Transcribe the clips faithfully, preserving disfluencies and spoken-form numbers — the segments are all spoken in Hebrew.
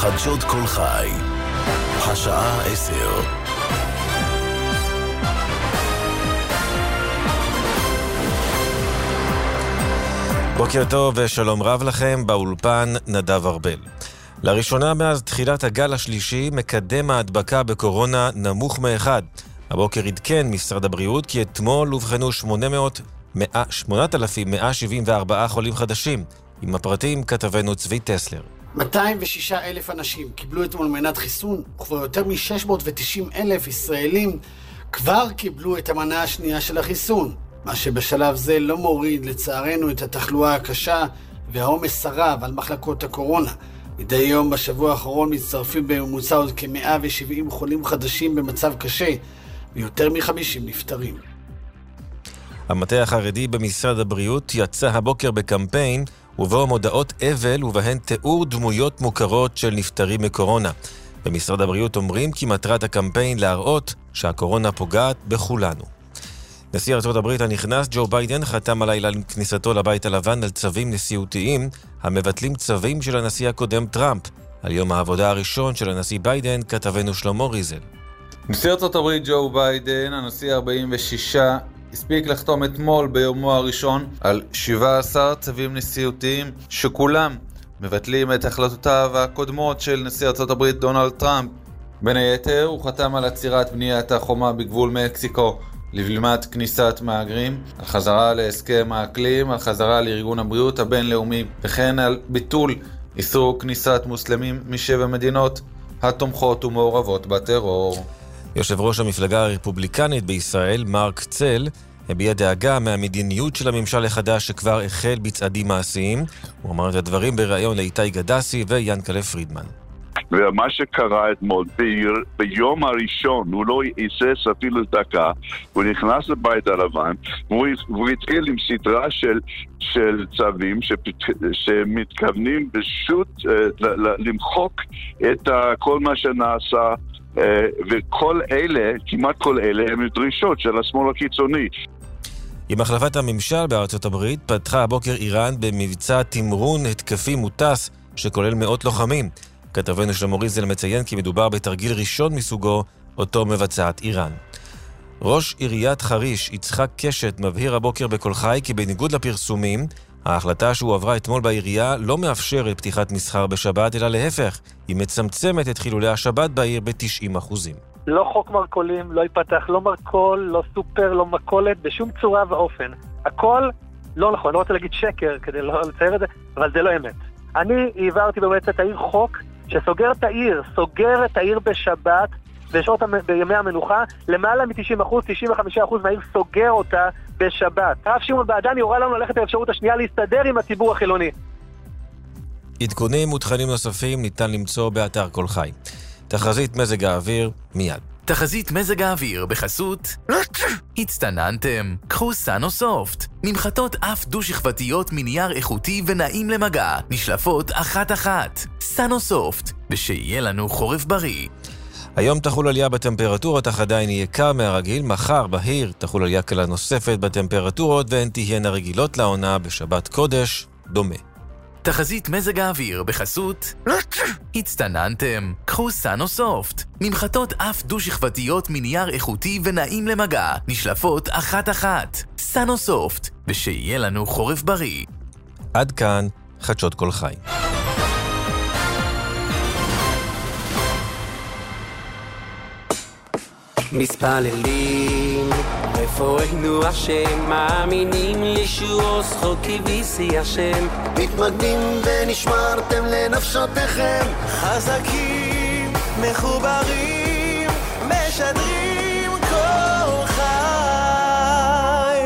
חדשות כל חי, השעה עשר. בוקר טוב ושלום רב לכם, באולפן נדב ארבל. לראשונה מאז תחילת הגל השלישי, מקדם ההדבקה בקורונה נמוך מאחד. הבוקר עדכן משרד הבריאות כי אתמול הובחנו שמונת אלפים מאה שבעים וארבעה חולים חדשים. עם הפרטים כתבנו צבי טסלר. מאתיים ושישה אלף אנשים קיבלו אתמול מנת חיסון, וכבר יותר מ-שש מאות ותשעים אלף ישראלים כבר קיבלו את המנה השנייה של החיסון, מה שבשלב זה לא מוריד לצערנו את התחלואה הקשה והעומס הרב על מחלקות הקורונה. מדי יום בשבוע האחרון מצטרפים בממוצע עוד כ-מאה ושבעים חולים חדשים במצב קשה, ויותר מ-חמישים נפטרים. המטה החרדי במשרד הבריאות יצא הבוקר בקמפיין ובו מודעות אבל ובהן תיאור דמויות מוכרות של נפטרים מקורונה. במשרד הבריאות אומרים כי מטרת הקמפיין להראות שהקורונה פוגעת בכולנו. נשיא ארצות הברית הנכנס ג'ו ביידן חתם הלילה עם כניסתו לבית הלבן על צווים נשיאותיים המבטלים צווים של הנשיא הקודם טראמפ. על יום העבודה הראשון של הנשיא ביידן כתבנו שלמה ריזל. נשיא ארצות הברית ג'ו ביידן, הנשיא ארבעים ושישה, הספיק לחתום אתמול ביומו הראשון על שבעה עשר צווים נשיאותיים שכולם מבטלים את החלטותיו הקודמות של נשיא ארצות הברית דונלד טראמפ. בין היתר הוא חתם על עצירת בניית החומה בגבול מקסיקו לבלימת כניסת מהגרים, על חזרה להסכם האקלים, על חזרה לארגון הבריאות הבינלאומי, וכן על ביטול איסור כניסת מוסלמים משבע מדינות התומכות ומעורבות בטרור. יושב ראש המפלגה הרפובליקנית בישראל, מרק צל, הביע דאגה מהמדיניות של הממשל החדש שכבר החל בצעדים מעשיים. הוא אמר את הדברים בראיון לאיתי גדסי ויאנקלה פרידמן. ומה שקרה אתמול, ביום הראשון, הוא לא היסס אפילו דקה, הוא נכנס לבית הלבן, והוא התחיל עם סדרה של, של צווים שמתכוונים פשוט למחוק את כל מה שנעשה, וכל אלה, כמעט כל אלה, הם דרישות של השמאל הקיצוני. עם החלפת הממשל בארצות הברית, פתחה הבוקר איראן במבצע תמרון התקפי מוטס שכולל מאות לוחמים. כתבנו שלמה ריזל מציין כי מדובר בתרגיל ראשון מסוגו, אותו מבצעת איראן. ראש עיריית חריש, יצחק קשת, מבהיר הבוקר בכל חי כי בניגוד לפרסומים, ההחלטה שהוא עברה אתמול בעירייה לא מאפשרת פתיחת מסחר בשבת, אלא להפך, היא מצמצמת את חילולי השבת בעיר ב-תשעים אחוזים. לא חוק מרקולים, לא ייפתח, לא מרקול, לא סופר, לא מקולת, בשום צורה ואופן. הכל לא נכון, לא רוצה להגיד שקר כדי לא לצייר את זה, אבל זה לא אמת. אני העברתי במועצת העיר חוק שסוגר את העיר, סוגר את העיר בשבת, בשעות בימי המנוחה, למעלה מ-תשעים אחוז, תשעים וחמישה אחוז מהעיר סוגר אותה בשבת. הרב שמעון בעדני הורה לנו ללכת לאפשרות השנייה להסתדר עם הציבור החילוני. עדכונים ותכנים נוספים ניתן למצוא באתר כל חי. תחזית מזג האוויר מיד. תחזית מזג האוויר בחסות הצטננתם, קחו סאנוסופט, ממחטות אף דו-שכבתיות מנייר איכותי ונעים למגע, נשלפות אחת-אחת. סאנוסופט, ושיהיה לנו חורף בריא. היום תחול עלייה בטמפרטורות, אך עדיין יהיה קר מהרגיל. מחר בהיר תחול עלייה קלה נוספת בטמפרטורות, והן תהיינה רגילות לעונה בשבת קודש דומה. תחזית מזג האוויר בחסות הצטננתם, קחו סאנוסופט, ממחטות אף דו-שכבתיות מנייר איכותי ונעים למגע, נשלפות אחת-אחת. סאנוסופט, ושיהיה לנו חורף בריא. עד כאן חדשות כל חי. מספללים רפואנו השם, מאמינים לישוע זכות כביסי השם, מתמקדים ונשמרתם לנפשותיכם, חזקים מחוברים משדרים כל חי.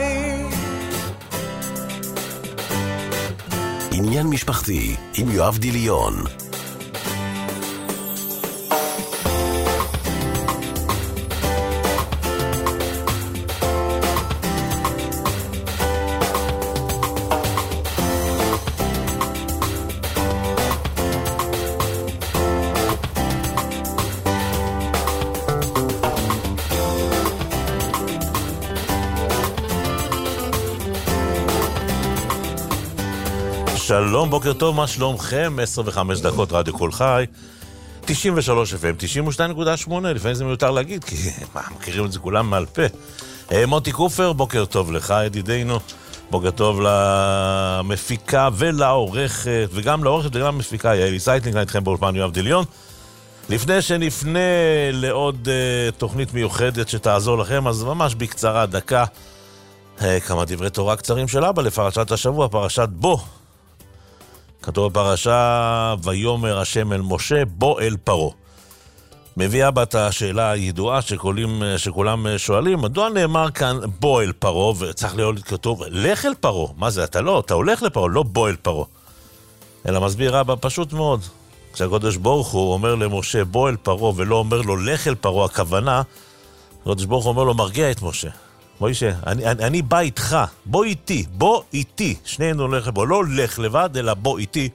עניין משפחתי עם יואב דיליון. שלום, בוקר טוב, מה שלומכם? עשר וחמש דקות רדיו כל חי. תשעים ושלוש אף אם, תשעים ושתיים נקודה שמונה, לפעמים זה מיותר להגיד, כי מה, מכירים את זה כולם מעל פה. מוטי קופר, בוקר טוב לך, ידידינו. בוקר טוב למפיקה ולעורכת, וגם לעורכת וגם למפיקה, יעלי סייטלינג, איתכם באולפן יואב דליון. לפני שנפנה לעוד uh, תוכנית מיוחדת שתעזור לכם, אז ממש בקצרה, דקה, uh, כמה דברי תורה קצרים של אבא לפרשת השבוע, פרשת בו. כתוב בפרשה, ויאמר השם אל משה, בו אל פרעה. מביא אבא את השאלה הידועה שכולים, שכולם שואלים, מדוע נאמר כאן בו אל פרעה, וצריך להיות כתוב, לך אל פרעה. מה זה? אתה לא, אתה הולך לפרעה, לא בו אל פרעה. אלא מסביר אבא פשוט מאוד. כשהקדוש ברוך הוא אומר למשה בוא אל פרעה ולא אומר לו לך אל פרעה, הכוונה, הקדוש ברוך הוא אומר לו מרגיע את משה. מוישה, אני, אני, אני בא איתך, בוא איתי, בוא איתי. שנינו הולך לבוא, לא לך לבד, אלא בוא איתי.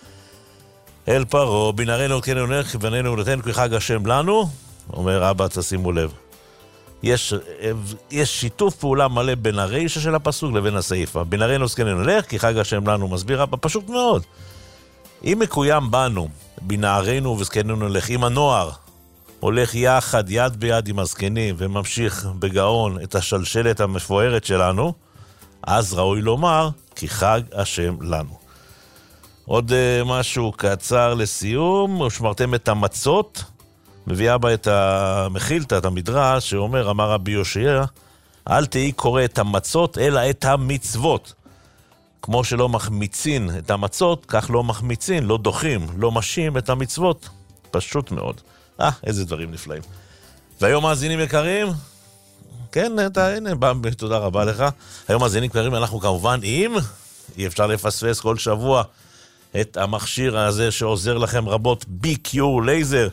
אל פרעה, בנערינו כן נלך, בנינו נתן כי חג השם לנו. אומר אבא, תשימו לב. יש, יש שיתוף פעולה מלא בין הרישה של הפסוק לבין הסעיפה. בנערינו כן נלך, כי חג השם לנו, מסביר אבא, פשוט מאוד. אם מקוים בנו, בנערינו וזקנינו נלך, אם הנוער הולך יחד, יד ביד עם הזקנים, וממשיך בגאון את השלשלת המפוארת שלנו, אז ראוי לומר, כי חג השם לנו. עוד uh, משהו קצר לסיום, ושמרתם את המצות, מביא אבא את המחילתא, את המדרש, שאומר, אמר רבי יושע, אל תהי קורא את המצות, אלא את המצוות. כמו שלא מחמיצין את המצות, כך לא מחמיצין, לא דוחים, לא משים את המצוות. פשוט מאוד. אה, איזה דברים נפלאים. והיום מאזינים יקרים, כן, אתה, הנה, בא, תודה רבה לך. היום מאזינים יקרים, אנחנו כמובן עם, אי אפשר לפספס כל שבוע, את המכשיר הזה שעוזר לכם רבות, בי קיו לייזר,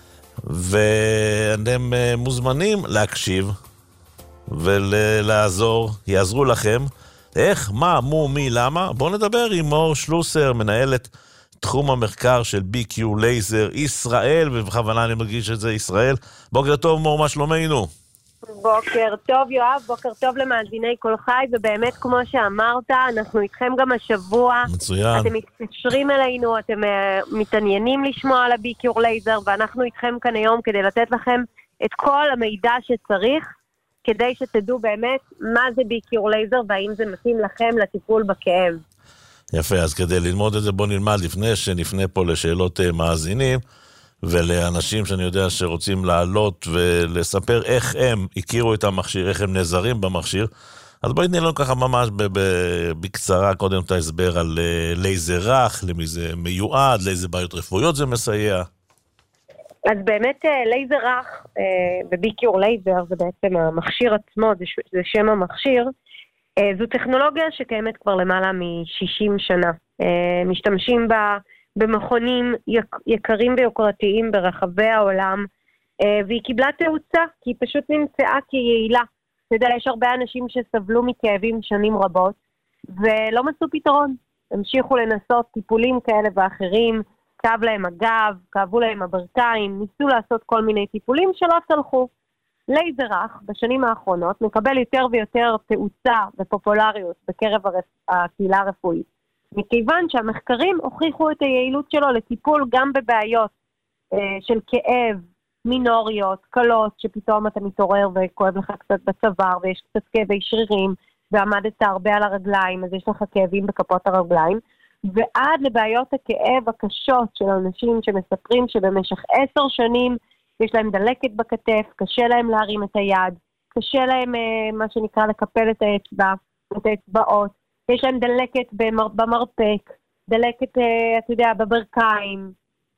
ואתם מוזמנים להקשיב ולעזור, יעזרו לכם. איך, מה, מו, מי, למה? בואו נדבר עם מור שלוסר, מנהלת תחום המחקר של בי קיו לייזר ישראל, ובכוונה אני מרגיש את זה ישראל. בוקר טוב מור, מה שלומנו? בוקר טוב יואב, בוקר טוב למאזיני כל חי, ובאמת כמו שאמרת, אנחנו איתכם גם השבוע. מצוין. אתם מתקשרים אלינו, אתם uh, מתעניינים לשמוע על הבי קיו לייזר, ואנחנו איתכם כאן היום כדי לתת לכם את כל המידע שצריך, כדי שתדעו באמת מה זה בי קיו לייזר, והאם זה מתאים לכם לטיפול בכאב. יפה, אז כדי ללמוד את זה בוא נלמד לפני שנפנה פה לשאלות uh, מאזינים, ולאנשים שאני יודע שרוצים לעלות ולספר איך הם הכירו את המכשיר, איך הם נזרים במכשיר. אז בואי תני לנו ככה ממש בקצרה קודם את ההסבר על לייזר רך, למי זה מיועד, לאיזה בעיות רפואיות זה מסייע. אז באמת לייזר רך ובי קיו לייזר זה בעצם המכשיר עצמו, זה שם המכשיר. זו טכנולוגיה שקיימת כבר למעלה מ-שישים שנה. משתמשים בה במכונים יקרים ויוקרתיים ברחבי העולם, והיא קיבלה תאוצה, כי היא פשוט נמצאה כיעילה. אתה יודע, יש הרבה אנשים שסבלו מכאבים שנים רבות, ולא מצאו פתרון. המשיכו לנסות טיפולים כאלה ואחרים, כאב להם הגב, כאבו להם הברכיים, ניסו לעשות כל מיני טיפולים שלא צלחו. לייזר רך בשנים האחרונות מקבל יותר ויותר תאוצה ופופולריות בקרב הקהילה הרפואית. מכיוון שהמחקרים הוכיחו את היעילות שלו לטיפול גם בבעיות אה, של כאב, מינוריות, קלות, שפתאום אתה מתעורר וכואב לך קצת בצוואר, ויש קצת כאבי שרירים, ועמדת הרבה על הרגליים, אז יש לך כאבים בכפות הרגליים, ועד לבעיות הכאב הקשות של אנשים שמספרים שבמשך עשר שנים יש להם דלקת בכתף, קשה להם להרים את היד, קשה להם אה, מה שנקרא לקפל את האצבע, את האצבעות, יש להם דלקת במר, במרפק, דלקת, אתה יודע, בברכיים.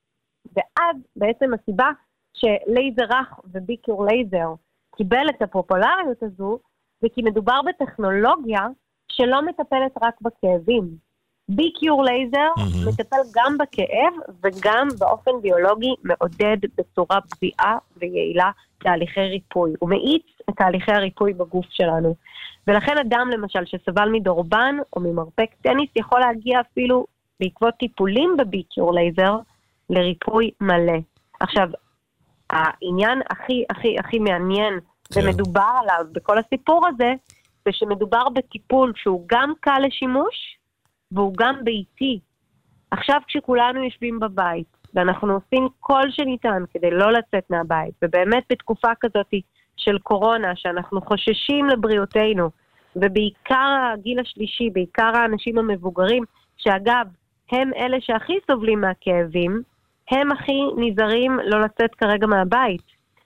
ואז בעצם הסיבה שלייזר רך ובי קיו לייזר קיבל את הפופולריות הזו, זה כי מדובר בטכנולוגיה שלא מטפלת רק בכאבים. בי קיו לייזר mm-hmm. מטפל גם בכאב וגם באופן ביולוגי מעודד בצורה פגיעה ויעילה תהליכי ריפוי. הוא מאיץ את תהליכי הריפוי בגוף שלנו. ולכן אדם למשל שסבל מדורבן או ממרפק טניס יכול להגיע אפילו בעקבות טיפולים בבי קיו לייזר לריפוי מלא. עכשיו, העניין הכי הכי הכי מעניין כן. ומדובר עליו בכל הסיפור הזה, זה שמדובר בטיפול שהוא גם קל לשימוש והוא גם ביתי. עכשיו כשכולנו יושבים בבית ואנחנו עושים כל שניתן כדי לא לצאת מהבית, ובאמת בתקופה כזאת של קורונה, שאנחנו חוששים לבריאותנו, ובעיקר הגיל השלישי, בעיקר האנשים המבוגרים, שאגב, הם אלה שהכי סובלים מהכאבים, הם הכי נזהרים לא לצאת כרגע מהבית,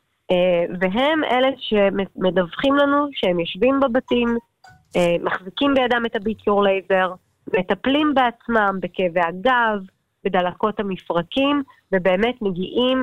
והם אלה שמדווחים לנו שהם יושבים בבתים, מחזיקים בידם את הביקיור לייזר, מטפלים בעצמם בכאבי הגב, בדלקות המפרקים, ובאמת מגיעים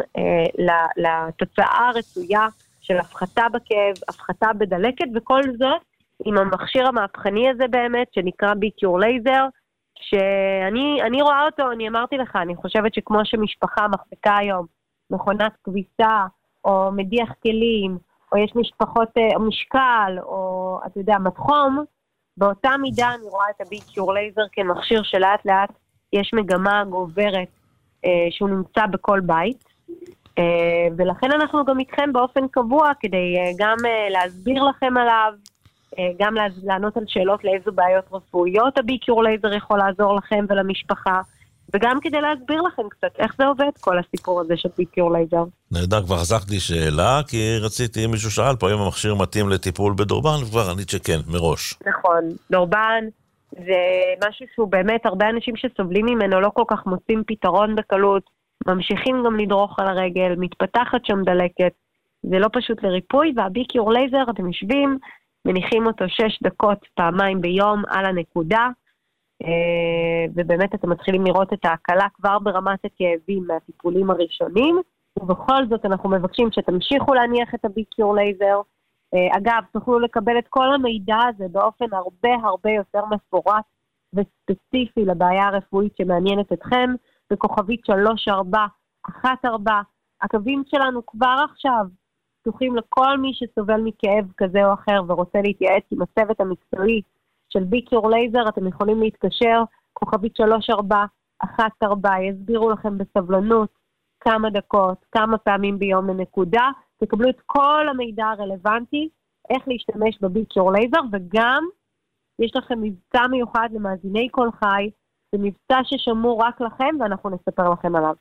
לתוצאה הרצויה של הפחתה בכאב, הפחתה בדלקת, וכל זאת עם המכשיר המהפכני הזה באמת, שנקרא ביקיור לייזר, שאני אני רואה אותו, אני אמרתי לך, אני חושבת שכמו שמשפחה מחזיקה היום מכונת כביסה, או מדיח כלים, או יש משפחות או משקל, או אתה יודע, מתחום, באותה מידה אני רואה את הביקיור לייזר כמכשיר שלאט לאט יש מגמה גוברת אה, שהוא נמצא בכל בית, אה, ולכן אנחנו גם איתכם באופן קבוע, כדי אה, גם אה, להסביר לכם עליו, אה, גם לענות על שאלות לאיזו בעיות רפואיות הביקיור לייזר יכול לעזור לכם ולמשפחה, וגם כדי להסביר לכם קצת איך זה עובד כל הסיפור הזה של ביקיור לייזר. נהדר, כבר חסכתי שאלה, כי רציתי, מישהו שאל פה, האם המכשיר מתאים לטיפול בדורבן, וכבר ענית שכן, מראש. נכון, דורבן זה משהו שהוא באמת, הרבה אנשים שסובלים ממנו לא כל כך מוצאים פתרון בקלות, ממשיכים גם לדרוך על הרגל, מתפתחת שם דלקת, זה לא פשוט לריפוי, והביקיור לייזר, אתם יושבים, מניחים אותו שש דקות פעמיים ביום על הנקודה, ובאמת אתם מתחילים לראות את ההקלה כבר ברמת הכאבים מהטיפולים הראשונים, ובכל זאת אנחנו מבקשים שתמשיכו להניח את הביקיור לייזר. אגב, תוכלו לקבל את כל המידע הזה באופן הרבה הרבה יותר מפורט וספציפי לבעיה הרפואית שמעניינת אתכם, בכוכבית שלוש ארבע אחת ארבע. הקווים שלנו כבר עכשיו פתוחים לכל מי שסובל מכאב כזה או אחר ורוצה להתייעץ עם הצוות המקצועי של ביקיור לייזר. אתם יכולים להתקשר, כוכבית שלוש ארבע אחת ארבע, יסבירו לכם בסבלנות כמה דקות, כמה פעמים ביום לנקודה, תקבלו את כל המידע הרלוונטי, איך להשתמש בביקיור לייזר, וגם יש לכם מבצע מיוחד למאזיני כל חי, זה מבצע ששמור רק לכם, ואנחנו נספר לכם עליו.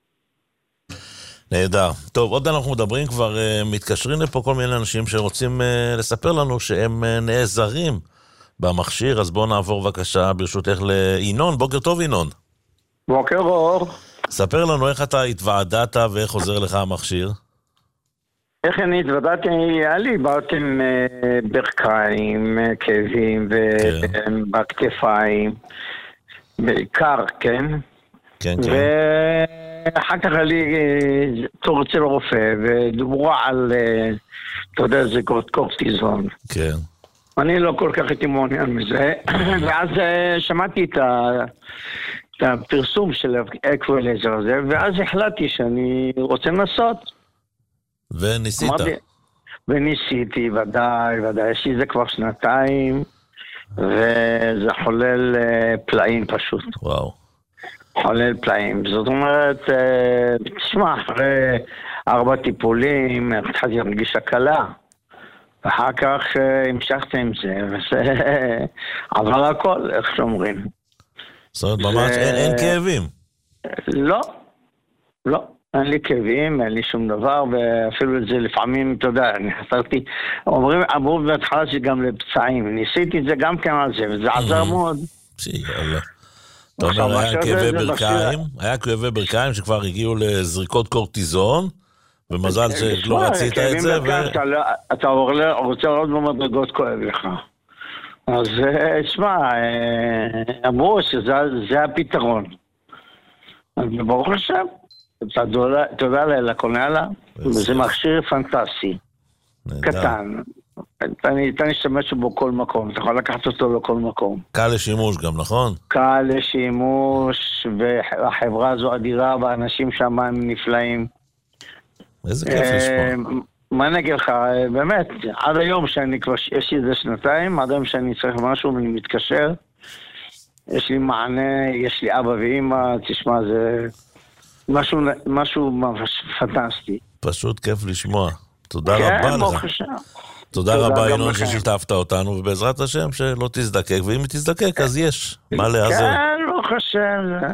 נהדר. טוב, עוד אנחנו מדברים, כבר uh, מתקשרים לפה כל מיני אנשים שרוצים uh, לספר לנו שהם uh, נעזרים במכשיר, אז בואו נעבור בבקשה ברשותך לאינון. בוקר טוב אינון. בוקר אור. ספר לנו איך אתה התוועדת ואיך עוזר לך המכשיר. איך אני התוועדתי? היה לי בעצם ברכיים, כאבים ובכתפיים, בעיקר, כן? כן, כן. ואחר כך היה לי תור אצל רופא, ודוברו על, אתה יודע, זה קורטיזון. כן. אני לא כל כך הייתי מעוניין מזה, ואז שמעתי את ה... את הפרסום של האקוולייזר הזה, ואז החלטתי שאני רוצה לנסות. וניסית. אמרתי, וניסיתי, ודאי, ודאי, יש לי זה כבר שנתיים, וזה חולל פלאים פשוט. וואו. חולל פלאים. זאת אומרת, תשמע, אחרי ארבע טיפולים, התחלתי להרגיש הקלה. ואחר כך המשכתי עם זה, וזה עבר הכל, איך שאומרים. זאת אומרת, ממש אין, אין כאבים. לא, לא. אין לי כאבים, אין לי שום דבר, ואפילו את זה לפעמים, אתה יודע, אני חסרתי, אומרים, אמרו בהתחלה שגם לפצעים. ניסיתי את זה גם כן על זה, וזה עזר מאוד. שיאללה. אתה אומר, היה כאבי ברכיים, היה כאבי ברכיים שכבר הגיעו לזריקות קורטיזון, ומזל שלא רצית את זה. אתה רוצה לראות במדרגות כואב לך. אז תשמע, אמרו שזה הפתרון. אז ברוך השם, תודה לאלה, קונה לה, וזה מכשיר פנטסטי, קטן. אתה להשתמש בו כל מקום, אתה יכול לקחת אותו לכל מקום. קל לשימוש גם, נכון? קל לשימוש, והחברה הזו אדירה, והאנשים שם הם נפלאים. איזה כיף לשמוע. מה נגיד לך, באמת, עד היום שאני כבר, יש לי איזה שנתיים, עד היום שאני צריך משהו ואני מתקשר, יש לי מענה, יש לי אבא ואמא, תשמע, זה משהו, משהו ממש פנטסטי. פשוט כיף לשמוע. תודה רבה לך. תודה רבה, ינון, ששיתפת אותנו, ובעזרת השם שלא תזדקק, ואם היא תזדקק, אז יש מה לעזור. כן, לא חשב.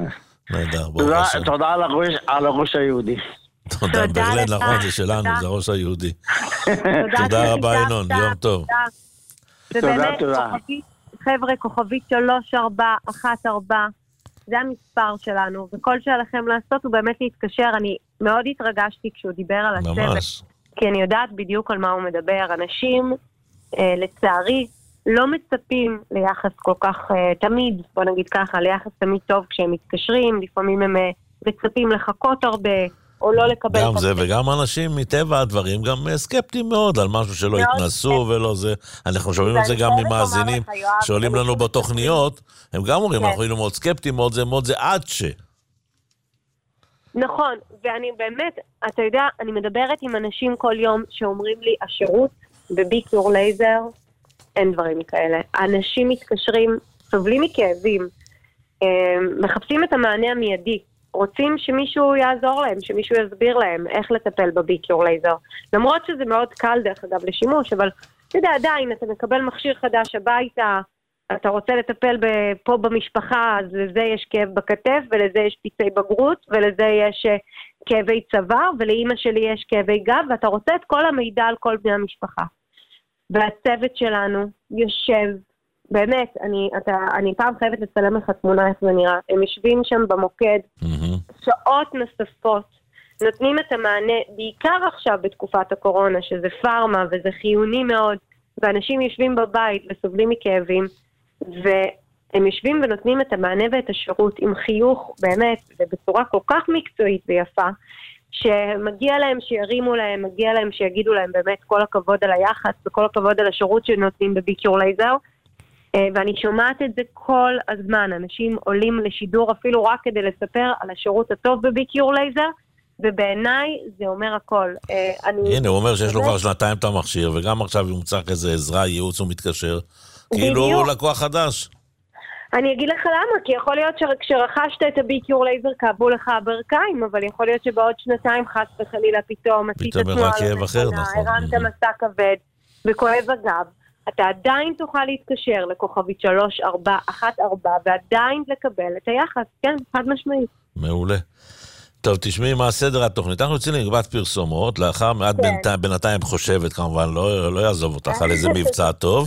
נהדר, ברוך השם. תודה על הראש היהודי. תודה, בהחלט נכון, זה שלנו, זה הראש היהודי. תודה רבה, ינון, יום טוב. תודה, תודה. חבר'ה, כוכבית שלוש ארבע אחת ארבע, זה המספר שלנו, וכל שעליכם לעשות הוא באמת להתקשר. אני מאוד התרגשתי כשהוא דיבר על הצוות, כי אני יודעת בדיוק על מה הוא מדבר. אנשים, אה, לצערי, לא מצפים ליחס כל כך, אה, תמיד, בוא נגיד ככה, ליחס תמיד טוב כשהם מתקשרים, לפעמים הם אה, מצפים לחכות הרבה, או לא לקבל... גם זה, וגם אנשים מטבע הדברים, גם סקפטיים מאוד על משהו שלא התנסו ולא זה. אנחנו שומעים את זה גם ממאזינים שעולים לנו בתוכניות, הם גם אומרים, אנחנו היינו מאוד סקפטיים, מאוד זה, מאוד זה עד ש... נכון, ואני באמת, אתה יודע, אני מדברת עם אנשים כל יום שאומרים לי, השירות בביקיור לייזר, אין דברים כאלה. אנשים מתקשרים, סובלים מכאבים, מחפשים את המענה המיידי, רוצים שמישהו יעזור להם, שמישהו יסביר להם איך לטפל בביקיור לייזר. למרות שזה מאוד קל דרך אגב לשימוש, אבל אתה יודע, עדיין אתה מקבל מכשיר חדש הביתה, אתה רוצה לטפל פה במשפחה, אז לזה יש כאב בכתף, ולזה יש פיצי בגרות, ולזה יש כאבי צוואר, ולאמא שלי יש כאבי גב, ואתה רוצה את כל המידע על כל בני המשפחה. והצוות שלנו יושב, באמת, אני, אתה, אני פעם חייבת לצלם לך תמונה איך זה נראה. הם יושבים שם במוקד, mm-hmm. שעות נוספות, נותנים את המענה, בעיקר עכשיו בתקופת הקורונה, שזה פארמה וזה חיוני מאוד, ואנשים יושבים בבית וסובלים מכאבים, והם יושבים ונותנים את המענה ואת השירות עם חיוך, באמת, ובצורה כל כך מקצועית ויפה, שמגיע להם שירימו להם, מגיע להם שיגידו להם באמת כל הכבוד על היחס, וכל הכבוד על השירות שנותנים בביקיור לייזר, ואני שומעת את זה כל הזמן, אנשים עולים לשידור אפילו רק כדי לספר על השירות הטוב בביקיור לייזר, ובעיניי זה אומר הכל. הנה, הוא אומר שיש לו כבר שנתיים את המכשיר, וגם עכשיו הוא מצריך איזה עזרה, ייעוץ ומתקשר, כאילו הוא לקוח חדש. אני אגיד לך למה, כי יכול להיות שכשרכשת את הביקיור לייזר כאבו לך הברכיים, אבל יכול להיות שבעוד שנתיים חס וחלילה פתאום, פתאום הראה כאב אחר, נכון. הרמת מסע כבד וכואב הגב. אתה עדיין תוכל להתקשר לכוכבית שלוש ארבע אחת ארבע ועדיין לקבל את היחס, כן, חד משמעית. מעולה. טוב, תשמעי מה הסדר התוכנית. אנחנו יוצאים לגבת פרסומות, לאחר מעט בינתיים, בינתיים חושבת כמובן, לא, לא יעזוב אותך על איזה מבצע טוב.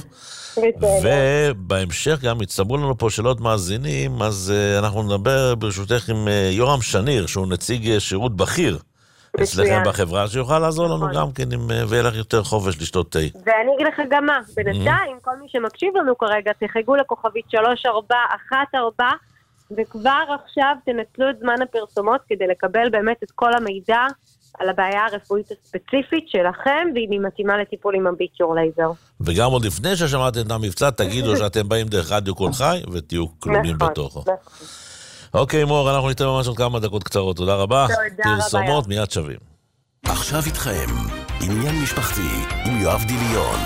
ובהמשך גם הצטברו לנו פה שאלות מאזינים, אז uh, אנחנו נדבר ברשותך עם uh, יורם שניר, שהוא נציג שירות בכיר. אצלכם בחברה, שיוכל לעזור לנו גם כן, ויהיה לך יותר חופש לשתות תה. ואני אגיד לך גם מה, בינתיים, כל מי שמקשיב לנו כרגע, תחייגו לכוכבית שלוש ארבע אחת ארבע, וכבר עכשיו תנצלו את זמן הפרסומות, כדי לקבל באמת את כל המידע על הבעיה הרפואית הספציפית שלכם, והיא מתאימה לטיפול עם הביקיור לייזר. וגם עוד לפני ששמעתם את המבצע, תגידו שאתם באים דרך רדיו כל חי, ותהיו כלולים בתוכו. אוקיי, מור, אנחנו ניתן ממש עוד כמה דקות קצרות. תודה רבה. פרסומות מיד שווים. עכשיו איתכם, עניין משפחתי עם יואב דיליון.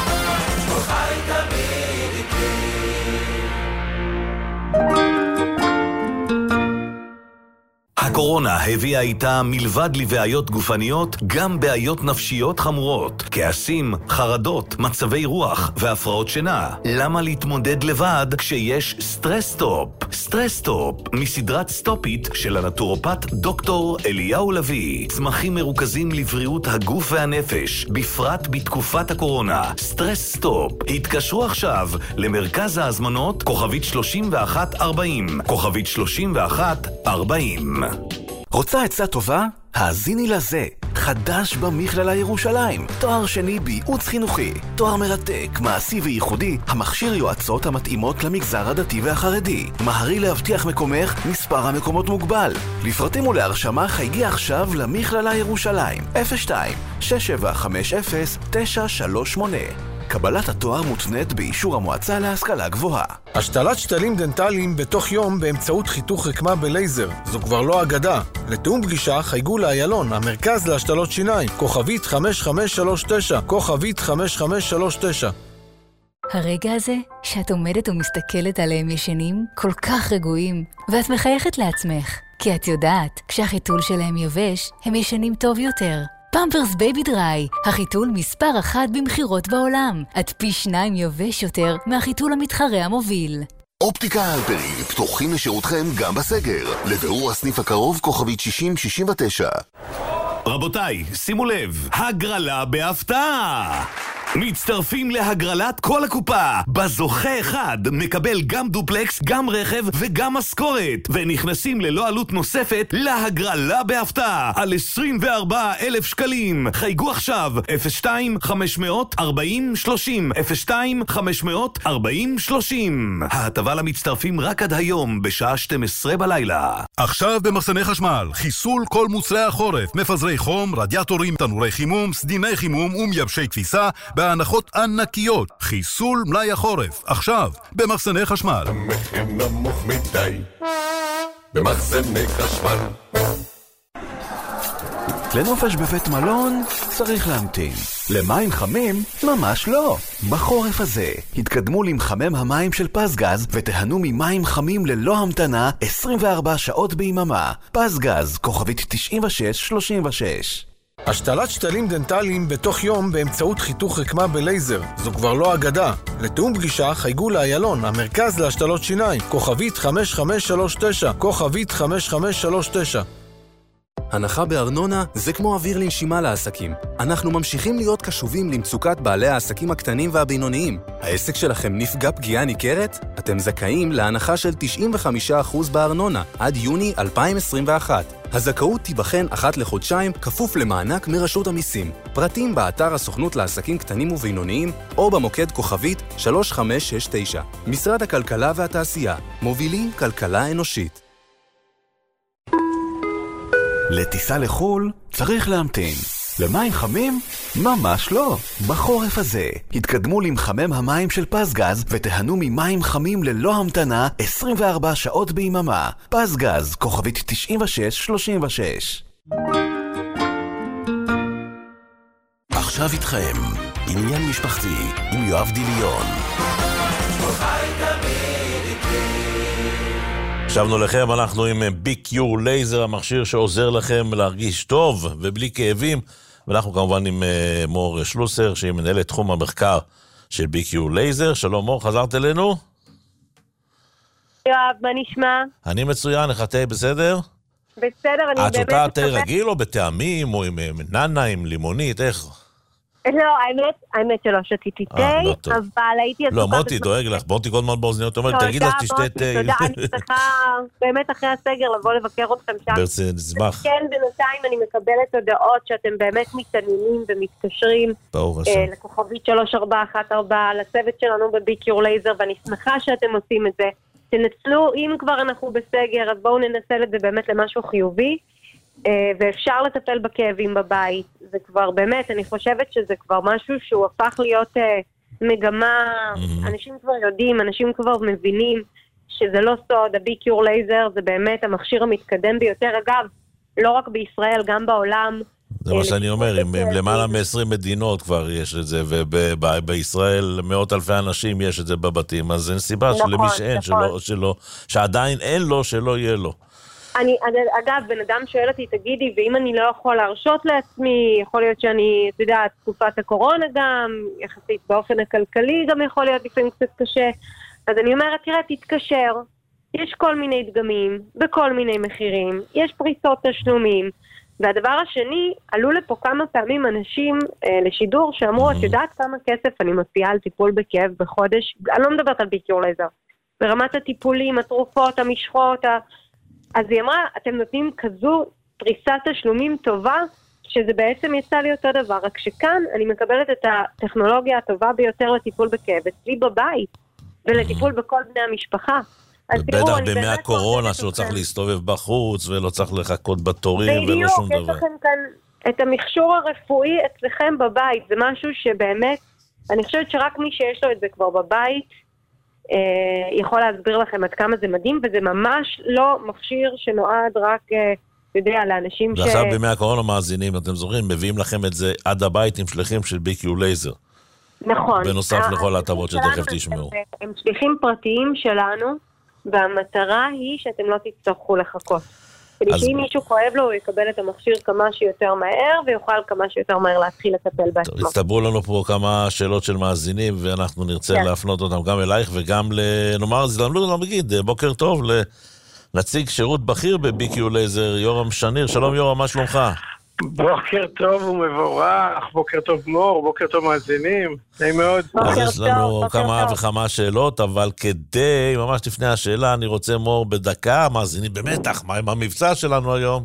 הקורונה הביאה איתה מלבד לבעיות גופניות, גם בעיות נפשיות חמורות, כעסים, חרדות, מצבי רוח והפרעות שינה. למה להתמודד לבד כשיש סטרס-סטופ? סטרס-סטופ מסדרת סטופית של הנטורופט דוקטור אליהו לוי. צמחים מרוכזים לבריאות הגוף והנפש, בפרט בתקופת הקורונה. סטרס-סטופ. התקשרו עכשיו למרכז ההזמנות כוכבית שלושים ואחת ארבעים. כוכבית שלושים ואחת ארבעים. רוצה עצה טובה? האזיני לזה. חדש במכללה ירושלים. תואר שני בייעוץ חינוכי. תואר מרתק, מעשי וייחודי, המכשיר יועצות המתאימות למגזר הדתי והחרדי. מהרי להבטיח מקומך, מספר המקומות מוגבל. לפרטים ולהרשמה חייגי עכשיו למכללה ירושלים. אפס שתיים שש שבע חמש אפס תשע שלוש שמונה. קבלת התואר מותנית באישור המועצה להשכלה גבוהה. השתלת שתלים דנטליים בתוך יום באמצעות חיתוך רקמה בלייזר. זו כבר לא אגדה. לתאום פגישה חייגו לאיילון, המרכז להשתלות שיניים. כוכבית חמש חמש שלוש תשע. כוכבית חמש חמש שלוש תשע. הרגע הזה שאת עומדת ומסתכלת עליהם ישנים, כל כך רגועים, ואת מחייכת לעצמך. כי את יודעת, כשהחיתול שלהם יבש, הם ישנים טוב יותר. פמפרס בייבי דריי, החיתול מספר אחת במחירות בעולם. עד פי שניים יבש יותר מהחיתול המתחרה המוביל. אופטיקה הלפרין, פתוחים לשירותכם גם בסגר. לבירור הסניף הקרוב, כוכבית שישים שישים ותשע. רבותיי, שימו לב, הגרלה בהפתעה! מצטרפים להגרלת כל הקופה. בזוכה אחד מקבל גם דופלקס, גם רכב וגם משכורת. ונכנסים ללא עלות נוספת להגרלה בהפתעה על עשרים וארבעה אלף שקלים. חייגו עכשיו אפס שתיים חמש ארבעים שלושים אפס שתיים חמש ארבעים שלושים. ההטבה למצטרפים רק עד היום בשעה שתים עשרה בלילה. עכשיו במחסני חשמל, חיסול כל מוצרי החורף, מפזרי חום, רדיאטורים, תנורי חימום, סדיני חימום ומייבשי כביסה בהנחות ענקיות. חיסול מלאי החורף, עכשיו במחסני חשמל. המחיר נמוך מדי במחסני חשמל. לנופש בבית מלון צריך להמתין. למים חמים? ממש לא. בחורף הזה התקדמו למחמם המים של פסגז ותהנו ממים חמים ללא המתנה עשרים וארבע שעות ביממה. פסגז, כוכבית תשעים ושש שלושים ושש. השתלת שתלים דנטליים בתוך יום באמצעות חיתוך רקמה בלייזר. זו כבר לא אגדה. לתאום פגישה חייגו לאיילון, המרכז להשתלות שיניים, כוכבית חמש חמש שלוש תשע, כוכבית חמש חמש שלוש תשע. הנחה בארנונה זה כמו אוויר לנשימה לעסקים. אנחנו ממשיכים להיות קשובים למצוקת בעלי העסקים הקטנים והבינוניים. העסק שלכם נפגע פגיעה ניכרת? אתם זכאים להנחה של תשעים וחמישה אחוז בארנונה עד יוני אלפיים עשרים ואחת. הזכאות תיבחן אחת לחודשיים כפוף למענק מרשות המיסים. פרטים באתר הסוכנות לעסקים קטנים ובינוניים או במוקד כוכבית שלוש חמש שש תשע. משרד הכלכלה והתעשייה, מובילים כלכלה אנושית. לטיסה לחול צריך להמתין. למים חמים? ממש לא. בחורף הזה התקדמו למחמם המים של פסגז ותהנו ממים חמים ללא המתנה עשרים וארבע שעות ביממה. פסגז, כוכבית תשעים ושש שלושים ושש. עכשיו איתכם עניין משפחתי עם יואב דיליון. שבנו לכם, אנחנו עם ביקיור לייזר, המכשיר שעוזר לכם להרגיש טוב ובלי כאבים, ואנחנו כמובן עם מור שלוסר, שהיא מנהלת תחום המחקר של ביקיור לייזר. שלום מור, חזרת אלינו? יואב, מה נשמע? אני מצוין, איך תה בסדר? בסדר, אני באמת... את שותה תה רגיל או בטעמים או עם ננה, עם לימונית, איך? לא, האמת, האמת שלא שתיתי תה, אבל הייתי עסוקה... לא, מוטי דואג לך, מוטי כל הזמן באוזניות אומרת, תגיד לך שתשתה תה. תודה, אני צריכה באמת אחרי הסגר לבוא לבקר אתכם שם. ברצן, נשמח. כן, בינתיים אני מקבלת הודעות שאתם באמת מתעניינים ומתקשרים. ברור השם. לכוכבית שלוש ארבע אחת ארבע, לצוות שלנו בביקיור לייזר, ואני שמחה שאתם עושים את זה. תנצלו, אם כבר אנחנו בסגר, אז בואו ננסל את זה באמת למשהו חיובי. ואפשר לטפל בכאבים בבית. זה כבר באמת, אני חושבת שזה כבר משהו שהוא הפך להיות מגמה, אנשים כבר יודעים, אנשים כבר מבינים שזה לא סוד, הביקיור לייזר זה באמת המכשיר המתקדם ביותר, אגב, לא רק בישראל, גם בעולם. זה מה שאני אומר, עם למעלה מ-עשרים מדינות כבר יש את זה, ובישראל מאות אלפי אנשים יש את זה בבתים, אז אין סיבה שלמי שאין, שעדיין אין לו, שלא יהיה לו. אני, אגב, בן אדם שואל אותי, תגידי, ואם אני לא יכול להרשות לעצמי, יכול להיות שאני, אתה יודע, תקופת הקורונה גם, יחסית באופן הכלכלי גם יכול להיות לפעמים קצת קשה, אז אני אומרת, תראה, תתקשר, יש כל מיני דגמים, בכל מיני מחירים, יש פריסות תשלומים, והדבר השני, עלו לפה כמה פעמים אנשים אה, לשידור שאמרו, את יודעת כמה כסף אני מוציאה על טיפול בכאב בחודש? אני לא מדברת על ביקיור לייזר, ברמת הטיפולים, התרופות, המשחות, ה... אז היא אמרה, אתם נותנים כזו פריסת תשלומים טובה, שזה בעצם יצא לי אותו דבר, רק שכאן אני מקבלת את הטכנולוגיה הטובה ביותר לטיפול בכאב, אצלי בבית, ולטיפול בכל בני המשפחה. בטח בימי הקורונה, שלא צריך להסתובב בחוץ, ולא צריך לחכות בתורים, ולא שום דבר. בדיוק, יש לכם כאן את המכשור הרפואי אצלכם בבית, זה משהו שבאמת, אני חושבת שרק מי שיש לו את זה כבר בבית, יכול להסביר לכם עד כמה זה מדהים, וזה ממש לא מכשיר שנועד רק, אתה יודע, לאנשים ש... ועכשיו בימי הקורונה מאזינים, אתם זוכרים, מביאים לכם את זה עד הבית עם שליחים של ביקיור לייזר. נכון. בנוסף לכל ההטבות שתכף תשמעו. הם שליחים פרטיים שלנו, והמטרה היא שאתם לא תצטרכו לחכות. כדי אז... שאם מישהו כואב לו, הוא יקבל את המכשיר כמה שיותר מהר, ויוכל כמה שיותר מהר להתחיל לטפל בעצמו. הצטברו לנו פה כמה שאלות של מאזינים, ואנחנו נרצה כן. להפנות אותם גם אלייך, וגם לנאמר, אז לא, לא מגיד, בוקר טוב לנציג שירות בכיר ב-בי קיו לייזר, יורם שניר. שלום יורם, מה שלומך? בוקר טוב ומבורך, בוקר טוב מור, בוקר טוב מאזינים, נעים מאוד. אז יש לנו כמה וכמה שאלות, אבל כדי, ממש לפני השאלה, אני רוצה מור בדקה, מאזינים במתח, מה עם המבצע שלנו היום?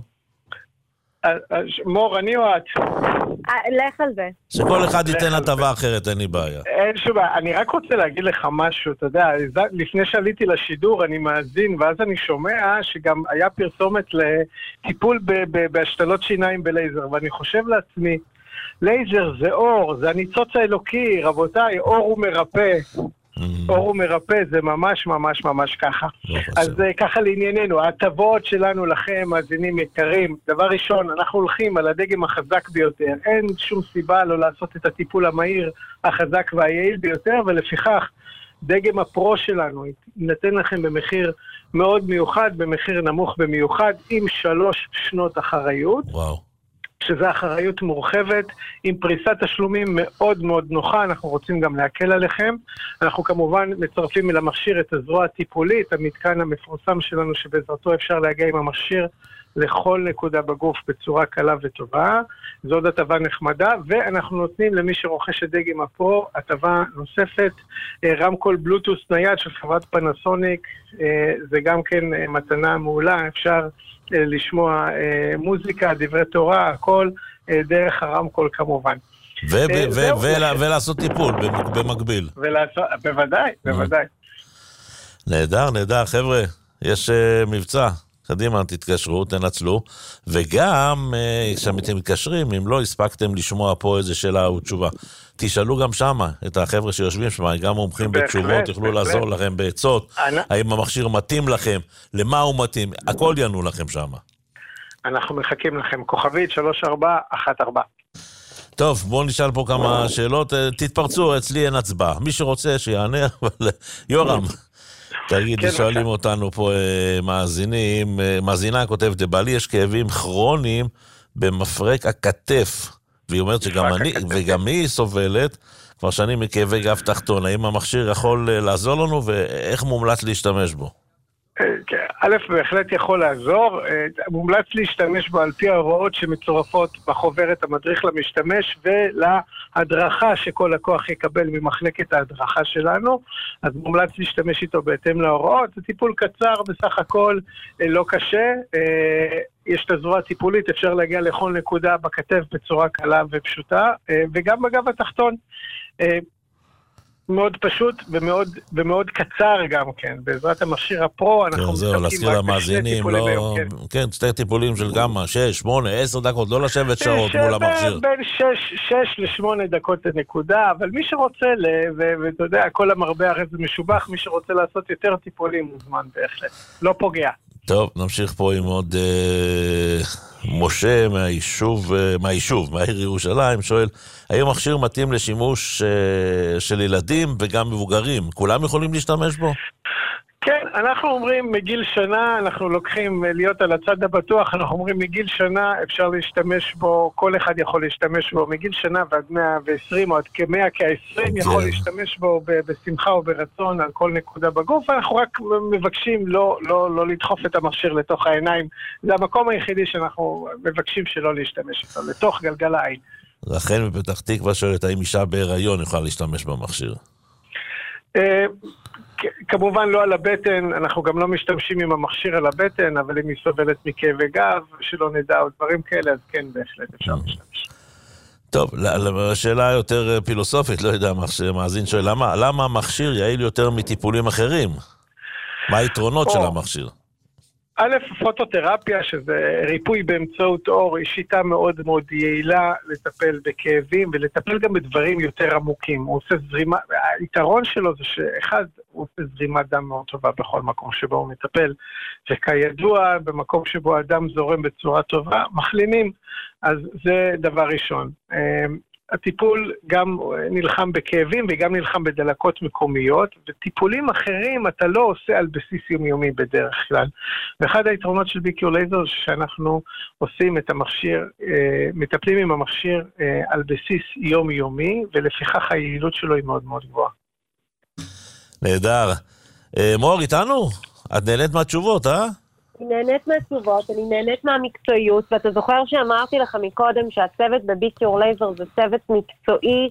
מור, אני או את? לך על זה. שכל אחד ייתן הטבה אחרת, אין לי בעיה. אין שום בעיה, אני רק רוצה להגיד לך משהו, אתה יודע, לפני שעליתי לשידור אני מאזין, ואז אני שומע שגם היה פרסומת לטיפול בהשתלות שיניים בלייזר, ואני חושב לעצמי, לייזר זה אור, זה הניצוץ האלוקי, רבותיי, אור הוא מרפא. אור הוא מרפא, זה ממש ממש ממש ככה. אז ככה לענייננו, ההטבות שלנו לכם, מאזינים יקרים, דבר ראשון, אנחנו הולכים על הדגם החזק ביותר, אין שום סיבה לא לעשות את הטיפול המהיר, החזק והיעיל ביותר, ולפיכך, דגם הפרו שלנו ינתן לכם במחיר מאוד מיוחד, במחיר נמוך במיוחד, עם שלוש שנות אחריות. וואו. שזו אחריות מורחבת, עם פריסת תשלומים מאוד מאוד נוחה, אנחנו רוצים גם להקל עליכם. אנחנו כמובן מצרפים אל המכשיר את הזרוע הטיפולית, המתקן המפורסם שלנו שבעזרתו אפשר להגיע עם המכשיר לכל נקודה בגוף בצורה קלה וטובה. זו עוד הטבה נחמדה, ואנחנו נותנים למי שרוכש את דגם הפרו, הטבה נוספת, רמקול בלוטוס נייד של חברת פנסוניק, זה גם כן מתנה מעולה, אפשר לשמוע מוזיקה, דברי תורה, הכל דרך הרמקול כמובן. ולעשות טיפול במקביל. בוודאי, בוודאי. נהדר, נהדר, חבר'ה, יש מבצע. קדימה, תתקשרו, תנצלו, וגם כשאתם מתקשרים, אם לא הספקתם לשמוע פה איזה שאלה או תשובה, תשאלו גם שמה, את החבר'ה שיושבים שמה, גם מומחים בתשובות, יוכלו לעזור לכם בעצות, האם המכשיר מתאים לכם, למה הוא מתאים, הכל יענו לכם שמה. אנחנו מחכים לכם, כוכבית שלוש ארבע אחת ארבע. טוב, בואו נשאל פה כמה שאלות, תתפרצו, אצלי אין הצבעה, מי שרוצה שיענה, אבל יורם, תגיד, כן, שואלים okay. אותנו פה uh, מאזינים, uh, מאזינה כותבת, בלי יש כאבים כרוניים במפרק הכתף, והיא אומרת שגם אני, וגם היא סובלת, כבר שנים מכאבי גב תחתון, האם המכשיר יכול uh, לעזור לנו, ואיך מומלץ להשתמש בו? א', בהחלט יכול לעזור, מומלץ להשתמש בו על פי ההוראות שמצורפות בחוברת המדריך למשתמש ולהדרכה שכל לקוח יקבל ממחלקת ההדרכה שלנו, אז מומלץ להשתמש איתו בהתאם להוראות, זה טיפול קצר בסך הכל, לא קשה, יש את הזרוע הטיפולית, אפשר להגיע לכל נקודה בכתף בצורה קלה ופשוטה, וגם בגב התחתון. מאוד פשוט ומאוד, ומאוד קצר גם כן. בעזרת המכשיר הפרו אנחנו מסתפקים רק בשני טיפולים ביום. כן, שתי טיפולים של כמה, שש, שמונה, עשר דקות, לא לשבת שעות מול המכשיר. בין שש, שש לשמונה דקות לנקודה, אבל מי שרוצה, ואתה יודע, כל המרבה הרי זה משובח, מי שרוצה לעשות יותר טיפולים מוזמן בהחלט. לא פוגע. טוב, נמשיך פה עם עוד אה, משה מהיישוב, אה, מהיישוב, מהעיר ירושלים, שואל, האם מכשיר מתאים לשימוש אה, של ילדים וגם מבוגרים? כולם יכולים להשתמש בו? כן, אנחנו אומרים מגיל שנה, אנחנו לוקחים להיות על הצד הבטוח, אנחנו אומרים מגיל שנה אפשר להשתמש בו, כל אחד יכול להשתמש בו, מגיל שנה ועד מאה ועשרים או עד כמאה כעשרים יכול להשתמש בו בשמחה או ברצון על כל נקודה בגוף, אנחנו רק מבקשים לא, לא, לא לדחוף את המכשיר לתוך העיניים, זה המקום היחידי שאנחנו מבקשים שלא להשתמש איתו, לתוך גלגל העין. לכן בפתח תקווה שואלת, האם אישה בהיריון יכולה להשתמש במכשיר? כמובן לא על הבטן, אנחנו גם לא משתמשים עם המכשיר על הבטן, אבל אם היא סובלת מכאבי גב, שלא נדע או דברים כאלה, אז כן, בהחלט אפשר להשתמש. טוב, השאלה יותר פילוסופית, לא יודע, מאזין שואל, למה, למה המכשיר יעיל יותר מטיפולים אחרים? מה היתרונות של המכשיר? א', פוטותרפיה, שזה ריפוי באמצעות אור, היא שיטה מאוד מאוד יעילה לטפל בכאבים ולטפל גם בדברים יותר עמוקים. הוא עושה זרימה, היתרון שלו זה שאחד, הוא עושה זרימת דם מאוד טובה בכל מקום שבו הוא מטפל, וכידוע, במקום שבו הדם זורם בצורה טובה, מחלימים, אז זה דבר ראשון. הטיפול גם נלחם בכאבים וגם נלחם בדלקות מקומיות, וטיפולים אחרים אתה לא עושה על בסיס יומיומי בדרך כלל. ואחד היתרונות של ביקיור לייזר שאנחנו עושים את המכשיר, מטפלים עם המכשיר על בסיס יומיומי, ולפיכך היעילות שלו היא מאוד מאוד גבוהה. נהדר. מור, איתנו? את נהנית מהתשובות, אה? אני נהנית מהתשובות, אני נהנית מהמקצועיות, ואתה זוכר שאמרתי לך מקודם שהצוות בביקיור לייזר זה צוות מקצועי,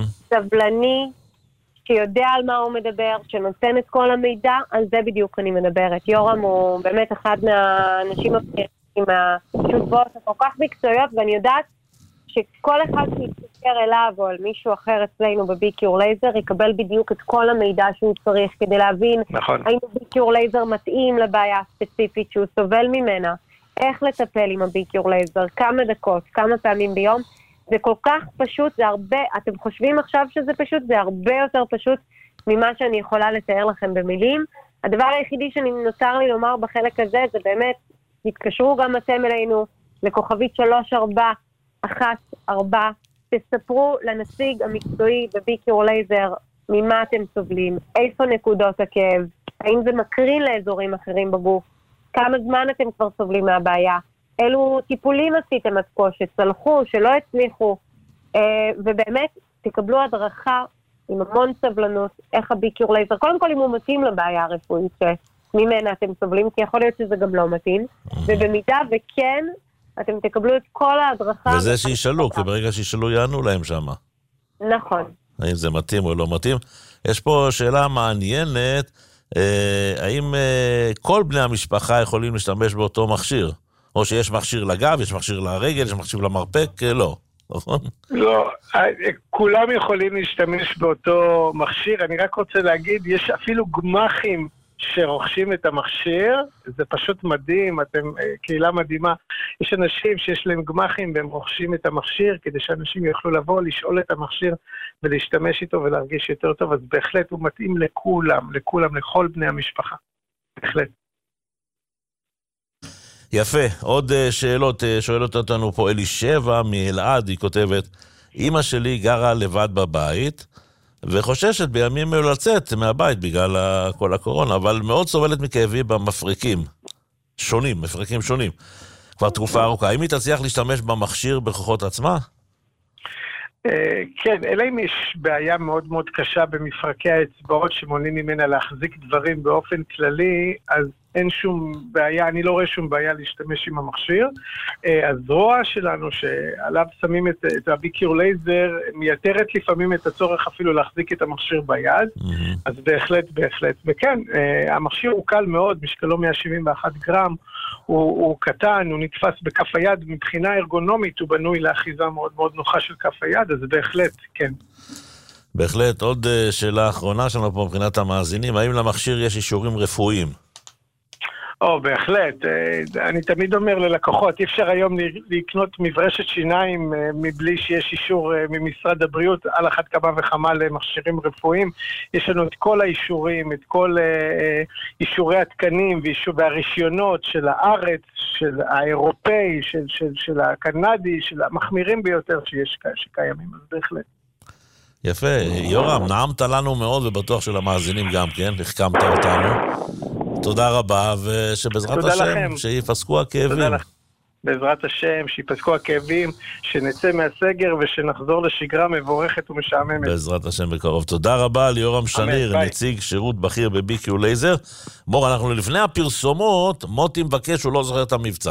סבלני, שיודע על מה הוא מדבר, שנותן את כל המידע, על זה בדיוק אני מדברת. יורם הוא באמת אחד מהאנשים עם התשובות הכל כך מקצועיות, ואני יודעת שכל אחד שיתקשר אליו או על מישהו אחר אצלנו בביקיור לייזר יקבל בדיוק את כל המידע שהוא צריך כדי להבין נכון. האם ביקיור לייזר מתאים לבעיה הספציפית שהוא סובל ממנה, איך לטפל עם הביקיור לייזר, כמה דקות, כמה פעמים ביום. זה כל כך פשוט, זה הרבה, אתם חושבים עכשיו שזה פשוט, זה הרבה יותר פשוט ממה שאני יכולה לתאר לכם במילים. הדבר היחידי שאני נוצר לי לומר בחלק הזה זה באמת, תתקשרו גם אתם אלינו לכוכבית שלוש ארבע אחת ארבע, תספרו לנציג המקצועי בביקיור לייזר ממה אתם סובלים, איפה נקודות הכאב, האם זה מקרין לאזורים אחרים בגוף, כמה זמן אתם כבר סובלים מהבעיה, אילו טיפולים עשיתם עד כה, שצלחו, שלא הצליחו, ובאמת תקבלו הדרכה עם המון סבלנות, איך הביקיור לייזר, קודם כל אם הוא מתאים לבעיה הרפואית שממנה אתם סובלים, כי יכול להיות שזה גם לא מתאים, ובמידה וכן, אתם תקבלו את כל ההדרכה. וזה שישאלו, כי ברגע שישאלו יענו להם שמה. נכון. האם זה מתאים או לא מתאים. יש פה שאלה מעניינת, אה, האם אה, כל בני המשפחה יכולים להשתמש באותו מכשיר? או שיש מכשיר לגב, יש מכשיר לרגל, יש מכשיר למרפק? לא. נכון? לא, כולם יכולים להשתמש באותו מכשיר. אני רק רוצה להגיד, יש אפילו גמחים שרוכשים את המכשיר, זה פשוט מדהים, אתם קהילה מדהימה. יש אנשים שיש להם גמחים והם רוכשים את המכשיר כדי שאנשים יוכלו לבוא, לשאול את המכשיר ולהשתמש איתו ולהרגיש יותר טוב, אז בהחלט הוא מתאים לכולם, לכולם, לכל בני המשפחה. בהחלט. יפה, עוד שאלות, שואלת אותנו פה אלישבע מאלעד, היא כותבת, אמא שלי גרה לבד בבית, וחוששת בימים אלו לצאת מהבית בגלל כל הקורונה, אבל מאוד סובלת מכאבים במפרקים שונים, מפרקים שונים. כבר תקופה ארוכה. האם היא תצליח להשתמש במכשיר בכוחות עצמה? כן, אלא אם יש בעיה מאוד מאוד קשה במפרקי האצבעות שמונעים ממנה להחזיק דברים באופן כללי, אז אין שום בעיה, אני לא רואה שום בעיה להשתמש עם המכשיר. הזרוע שלנו שעליו שמים את, את הביקיור לייזר, מייתרת לפעמים את הצורך אפילו להחזיק את המכשיר ביד, mm-hmm. אז בהחלט, בהחלט. וכן, המכשיר הוא קל מאוד, משקלו מאה שבעים ואחת גרם, הוא, הוא קטן, הוא נתפס בכף היד, מבחינה ארגונומית הוא בנוי לאחיזה מאוד מאוד נוחה של כף היד, אז בהחלט, כן. בהחלט, עוד שאלה אחרונה שלנו פה מבחינת המאזינים, האם למכשיר יש אישורים רפואיים? או, בהחלט. אני תמיד אומר ללקוחות, אי אפשר היום לקנות מברשת שיניים מבלי שיש אישור ממשרד הבריאות, על אחת כמה וכמה למכשירים רפואיים. יש לנו את כל האישורים, את כל אישורי התקנים והרישיונות של הארץ, של האירופאי, של, של, של הקנדי, של המחמירים ביותר שיש, שקיימים, אז בהחלט. יפה. יורם, נעמת לנו מאוד ובטוח של המאזינים גם כן, החכמת אותנו. תודה רבה, ושבעזרת השם, שיפסקו הכאבים. תודה לך. בעזרת השם, שיפסקו הכאבים, שנצא מהסגר ושנחזור לשגרה מבורכת ומשעממת. בעזרת השם בקרוב. תודה רבה ליורם שניר, נציג שירות בכיר בביקיור לייזר. מור, אנחנו לפני הפרסומות, מוטי מבקש, הוא לא זוכר את המבצע.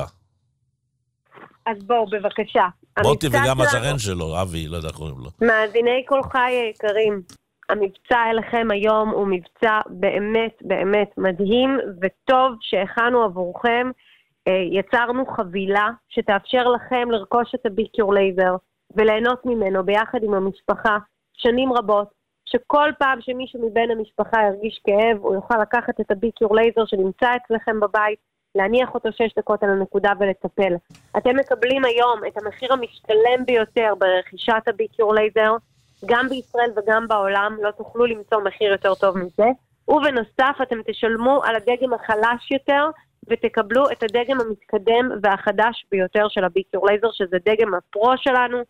אז בואו, בבקשה. מוטי וגם השכן שלו, אבי, לא יודע קוראים לו. מאזיני כל חי היקרים. המבצע אליכם היום הוא מבצע באמת באמת מדהים וטוב שהכנו עבורכם. יצרנו חבילה שתאפשר לכם לרכוש את הביקיור לייזר וליהנות ממנו ביחד עם המשפחה שנים רבות, שכל פעם שמישהו מבין המשפחה ירגיש כאב הוא יוכל לקחת את הביקיור לייזר שנמצא אצלכם בבית, להניח אותו שש דקות על הנקודה ולטפל. אתם מקבלים היום את המחיר המשתלם ביותר ברכישת הביקיור לייזר, גם בישראל וגם בעולם, לא תוכלו למצוא מחיר יותר טוב מזה, ובנוסף אתם תשלמו על הדגם החלש יותר, ותקבלו את הדגם המתקדם והחדש ביותר של הביקיור לייזר, שזה דגם הפרו שלנו,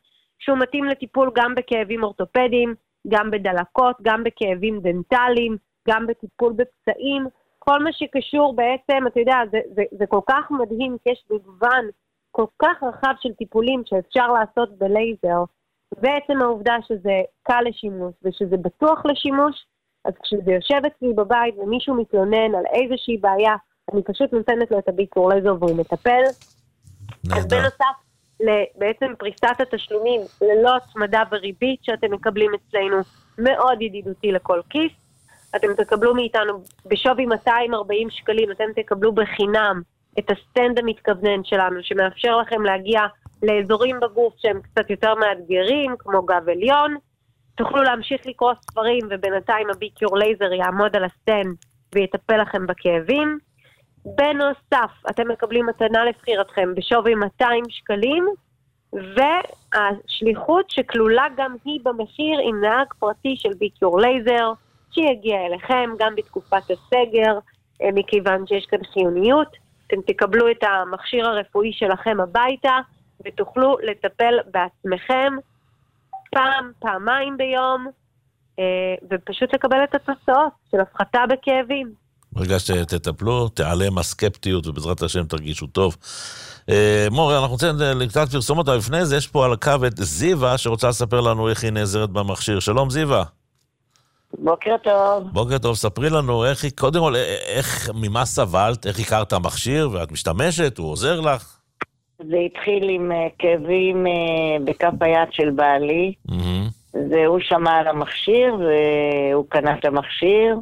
שהוא מתאים לטיפול גם בכאבים אורתופדיים, גם בדלקות, גם בכאבים דנטליים, גם בטיפול בפצעים, כל מה שקשור בעצם, אתה יודע, זה, זה, זה כל כך מדהים, כי יש מגוון כל כך רחב של טיפולים שאפשר לעשות בלייזר, בעצם העובדה שזה קל לשימוש ושזה בטוח לשימוש, אז כשזה יושב אצלי בבית ומישהו מתלונן על איזושהי בעיה, אני פשוט נותנת לו את הביקור לייזר והוא מטפל. אז בנוסף, בעצם פריסת התשלומים ללא הצמדה וריבית שאתם מקבלים אצלנו, מאוד ידידותי לכל כיס. אתם תקבלו מאיתנו בשווי מאתיים וארבעים שקלים, אתם תקבלו בחינם את הסטנד המתכוונן שלנו, שמאפשר לכם להגיע לאזורים בגוף שהם קצת יותר מאתגרים, כמו גב עליון. תוכלו להמשיך לקרוא ספרים, ובינתיים הביקיור לייזר יעמוד על הסטנד ויטפל לכם בכאבים. בנוסף, אתם מקבלים מתנה לבחירתכם בשווי מאתיים שקלים, והשליחות שכלולה גם היא במחיר עם נהג פרטי של ביקיור לייזר, שיגיע אליכם גם בתקופת הסגר, מכיוון שיש כאן חיוניות. אתם תקבלו את המכשיר הרפואי שלכם הביתה, ותוכלו לטפל בעצמכם פעם, פעמיים ביום, ופשוט לקבל את התוצאות של הפחתה בכאבים. ברגע שתטפלו, תיעלם הסקפטיות, ובעזרת השם תרגישו טוב. מור, אנחנו רוצים לקצת פרסומות, אבל לפני זה יש פה על הקו את זיווה, שרוצה לספר לנו איך היא נעזרת במכשיר. שלום זיווה. בוקר טוב. בוקר טוב, ספרי לנו איך היא, קודם כל, איך, ממה סבלת, איך הכרת המכשיר, ואת משתמשת, הוא עוזר לך? זה התחיל עם כאבים בכף היד של בעלי, והוא שמע על המכשיר, והוא קנה את המכשיר,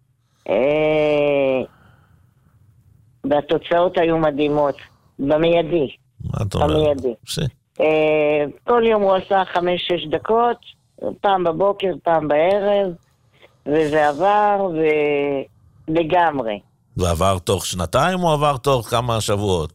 והתוצאות היו מדהימות, במיידי. מה את אומרת? במיידי. כל יום הוא עשה חמש שש דקות, פעם בבוקר, פעם בערב, וזה עבר לגמרי. ועבר תוך שנתיים או עבר תוך כמה שבועות?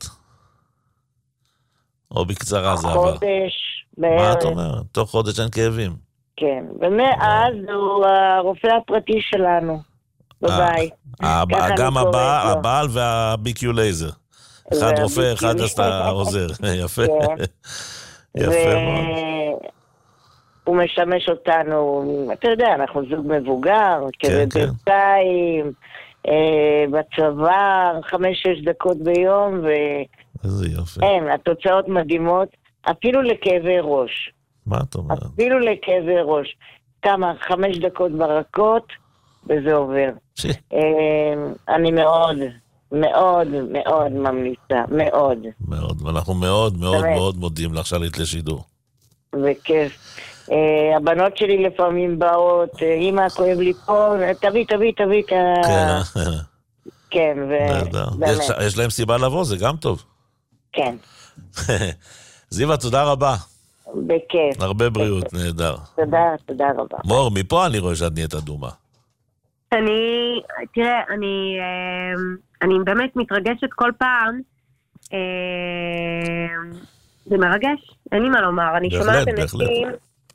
או בקצרה זה עבר? חודש בערב. מה את אומרת? תוך חודש אין כאבים. כן, ומאז הוא הרופא הפרטי שלנו, בבית. גם הבעל והביקיור לייזר. אחד רופא, אחד אתה עוזר. יפה. יפה מאוד. הוא משמש אותנו, אתה יודע, אנחנו זוג מבוגר, כזה בינתיים, בצבא, חמש שש דקות ביום, ו... איזה יופי. אין, התוצאות מדהימות, אפילו לכאבי ראש. מה את אומרת? אפילו לכאבי ראש. כמה, חמש דקות ברכות, וזה עובר. אני מאוד, מאוד, מאוד ממליצה, מאוד. מאוד, ואנחנו מאוד, מאוד, מאוד מודים לך שעלית לשידור. וכיף. הבנות שלי לפעמים באות, אמא, כואב לי פה, תביא, תביא, תביא. כן, ובאמת. יש להם סיבה לבוא, זה גם טוב. כן. זיווה, תודה רבה. בכיף. הרבה בריאות, נהדר. תודה, תודה רבה. מור, מפה אני רואה שאת נהיית אדומה. אני, תראה, אני, אני באמת מתרגשת כל פעם. זה מרגש, אין לי מה לומר. אני שומעת אנשים,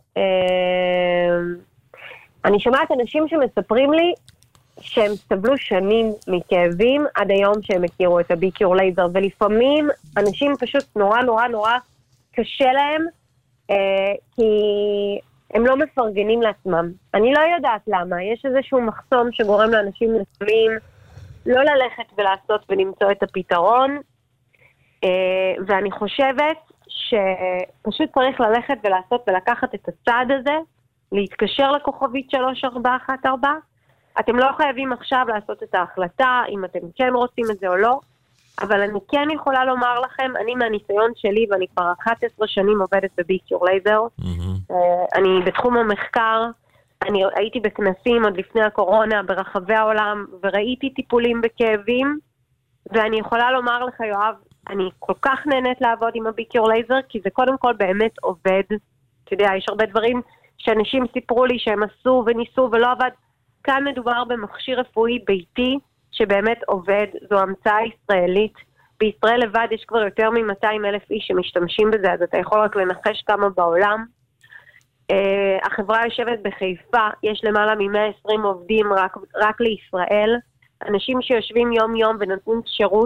אני שומעת אנשים שמספרים לי שהם סבלו שנים מכאבים עד היום שהם הכירו את הביקיור לייזר, ולפעמים אנשים פשוט נורא נורא נורא קשה להם, כי הם לא מפרגנים לעצמם. אני לא יודעת למה, יש איזשהו מחסום שגורם לאנשים לפעמים לא ללכת ולעשות ולמצוא את הפתרון, ואני חושבת שפשוט צריך ללכת ולעשות ולקחת את הצעד הזה, להתקשר לכוכבית שלוש ארבע אחת ארבע. אתם לא חייבים עכשיו לעשות את ההחלטה, אם אתם כן רוצים את זה או לא, אבל אני כן יכולה לומר לכם, אני מהניסיון שלי, ואני כבר אחת עשרה שנים עובדת בביקיור לייזר, mm-hmm. אני בתחום המחקר, אני הייתי בכנסים עוד לפני הקורונה ברחבי העולם, וראיתי טיפולים בכאבים, ואני יכולה לומר לך, יואב, אני כל כך נהנית לעבוד עם הביקיור לייזר, כי זה קודם כל באמת עובד. אתה יודע, יש הרבה דברים שאנשים סיפרו לי שהם עשו וניסו ולא עבד. כאן מדובר במכשיר רפואי ביתי שבאמת עובד, זו המצאה ישראלית. בישראל לבד יש כבר יותר מ-מאתיים אלף איש שמשתמשים בזה, אז אתה יכול רק לנחש כמה בעולם. Uh, החברה יושבת בחיפה, יש למעלה מ-מאה ועשרים עובדים רק, רק לישראל. אנשים שיושבים יום יום ונותנים שירות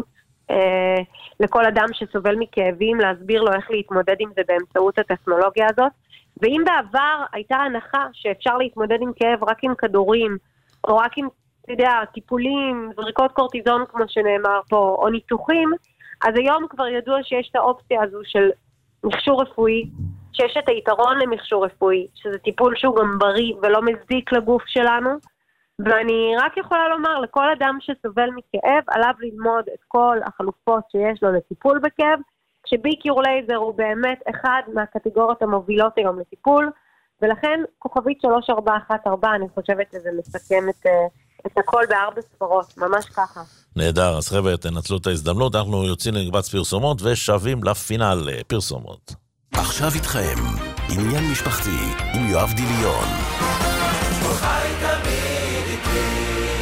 אה, לכל אדם שסובל מכאבים, להסביר לו איך להתמודד עם זה באמצעות הטכנולוגיה הזאת. ואם בעבר הייתה הנחה שאפשר להתמודד עם כאב רק עם כדורים, או רק עם, אתה יודע, טיפולים, זריקות קורטיזון כמו שנאמר פה, או ניתוחים, אז היום כבר ידוע שיש את האופציה הזו של מכשור רפואי, שיש את היתרון למכשור רפואי, שזה טיפול שהוא גם בריא ולא מזיק לגוף שלנו, ואני רק יכולה לומר, לכל אדם שסובל מכאב, עליו ללמוד את כל החלופות שיש לו לטיפול בכאב, כשבי-קיור לייזר הוא באמת אחד מהקטגוריות המובילות היום לטיפול, ולכן כוכבית שלוש ארבע אחת ארבע, אני חושבת שזה מסכם את, את הכל בארבע ספרות, ממש ככה. נהדר, אז חבר'ה, תנצלו את ההזדמנות, אנחנו יוצאים למקבץ פרסומות ושבים לפינל פרסומות. עכשיו איתכם, עניין משפחתי עם יואב דיליון. חי תמיד איתי.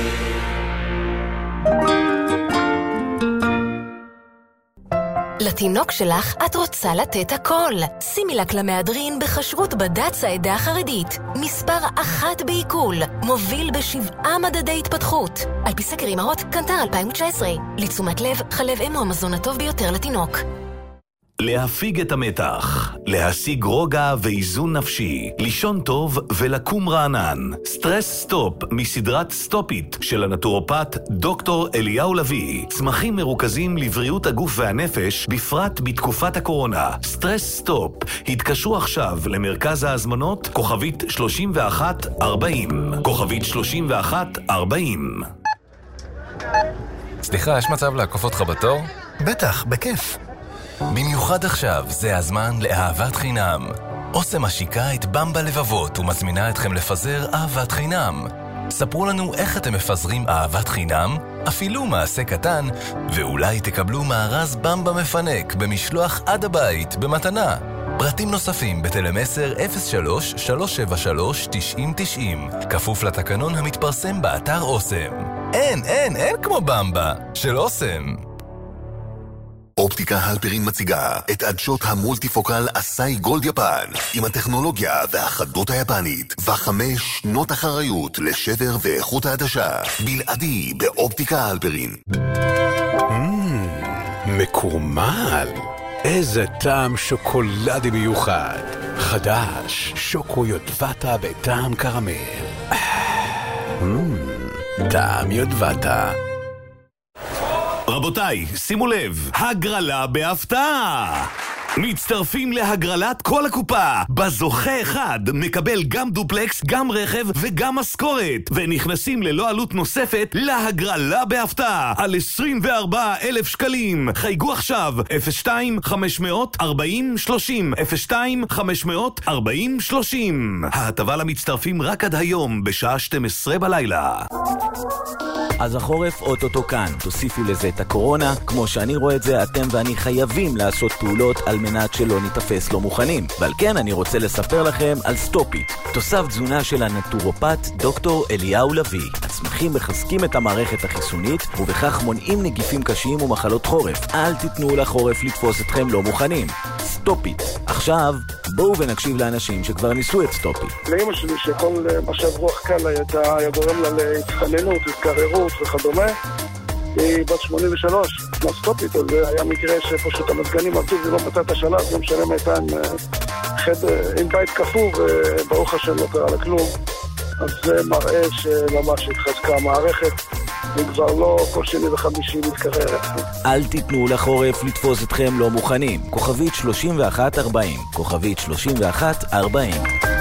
לתינוק שלך את רוצה לתת הכל. שימי לה קלמהדרין בחשרות בד"ץ העדה החרדית. מספר אחת בעיכול. מוביל בשבעה מדדי התפתחות. על פי סקר אימהות, קנטר אלפיים תשע עשרה. לתשומת לב, חלב אם הוא המזון הטוב ביותר לתינוק. להפיג את המתח, להשיג רוגע ואיזון נפשי, לישון טוב ולקום רענן. סטרס סטופ מסדרת סטופיט של הנטורופט דוקטור אליהו לוי. צמחים מרוכזים לבריאות הגוף והנפש, בפרט בתקופת הקורונה. סטרס סטופ. התקשרו עכשיו למרכז ההזמנות כוכבית שלושים ואחת ארבעים. כוכבית שלושים ואחת ארבעים. סליחה, יש מצב לעקוף אותך בתור? בטח, בכיף. במיוחד עכשיו זה הזמן לאהבת חינם. אוסם משיקה את במבה לבבות ומזמינה אתכם לפזר אהבת חינם. ספרו לנו איך אתם מפזרים אהבת חינם, אפילו מעשה קטן, ואולי תקבלו מארז במבה מפנק במשלוח עד הבית במתנה. פרטים נוספים בטלמסר אפס שלוש שלוש שבע שלוש תשעים תשעים, כפוף לתקנון המתפרסם באתר אוסם. אין, אין, אין כמו במבה של אוסם. אופטיקה הלפרין מציגה את עדשות המולטיפוקל אסאי גולד יפן עם הטכנולוגיה והחדות היפנית וחמש שנות אחריות לשבר ואיכות העדשה בלעדי באופטיקה הלפרין. מקורמל, איזה טעם שוקולדי מיוחד, חדש, שוקו יודבטה בטעם קרמל. טעם יודבטה. רבותיי, שימו לב, הגרלה בהפתעה! מצטרפים להגרלת כל הקופה. בזוכה אחד מקבל גם דופלקס, גם רכב וגם משכורת. ונכנסים ללא עלות נוספת להגרלה בהפתעה על עשרים וארבעה אלף שקלים. חייגו עכשיו אפס שתיים חמש ארבעים שלושים אפס שתיים חמש ארבעים שלושים. ההטבה למצטרפים רק עד היום בשעה שתים עשרה בלילה. אז החורף אוטוטו כאן. תוסיפו לזה את הקורונה. כמו שאני רואה את זה, אתם ואני חייבים לעשות פעולות על מנת שלא נתפס לא מוכנים. ועל כן אני רוצה לספר לכם על סטופיט, תוסף תזונה של הנטורופט דוקטור אליהו לוי. הצמחים מחזקים את המערכת החיסונית ובכך מונעים נגיפים קשים ומחלות חורף. אל תיתנו לחורף לתפוס אתכם לא מוכנים. סטופיט. עכשיו בואו ונקשיב לאנשים שכבר ניסו את סטופיט. לאמא שלי שכל משב רוח קל היה גורם לה להתחננות, התקררות וכדומה, היא בת שמונים ושלוש, סטופיט, אז זה היה מקרה שפשוט המזגנים עבדו ולא מצא את השלב, לא משלם הייתה עם, חדר, עם בית כפור וברוך השם לא קרה לכלום. אז זה מראה שממש התחזקה המערכת וכבר לא כל שני וחמישי מתקררת. אל תיתנו לחורף לתפוס אתכם לא מוכנים. כוכבית שלושים ואחת ארבעים. כוכבית שלושים ואחת ארבעים.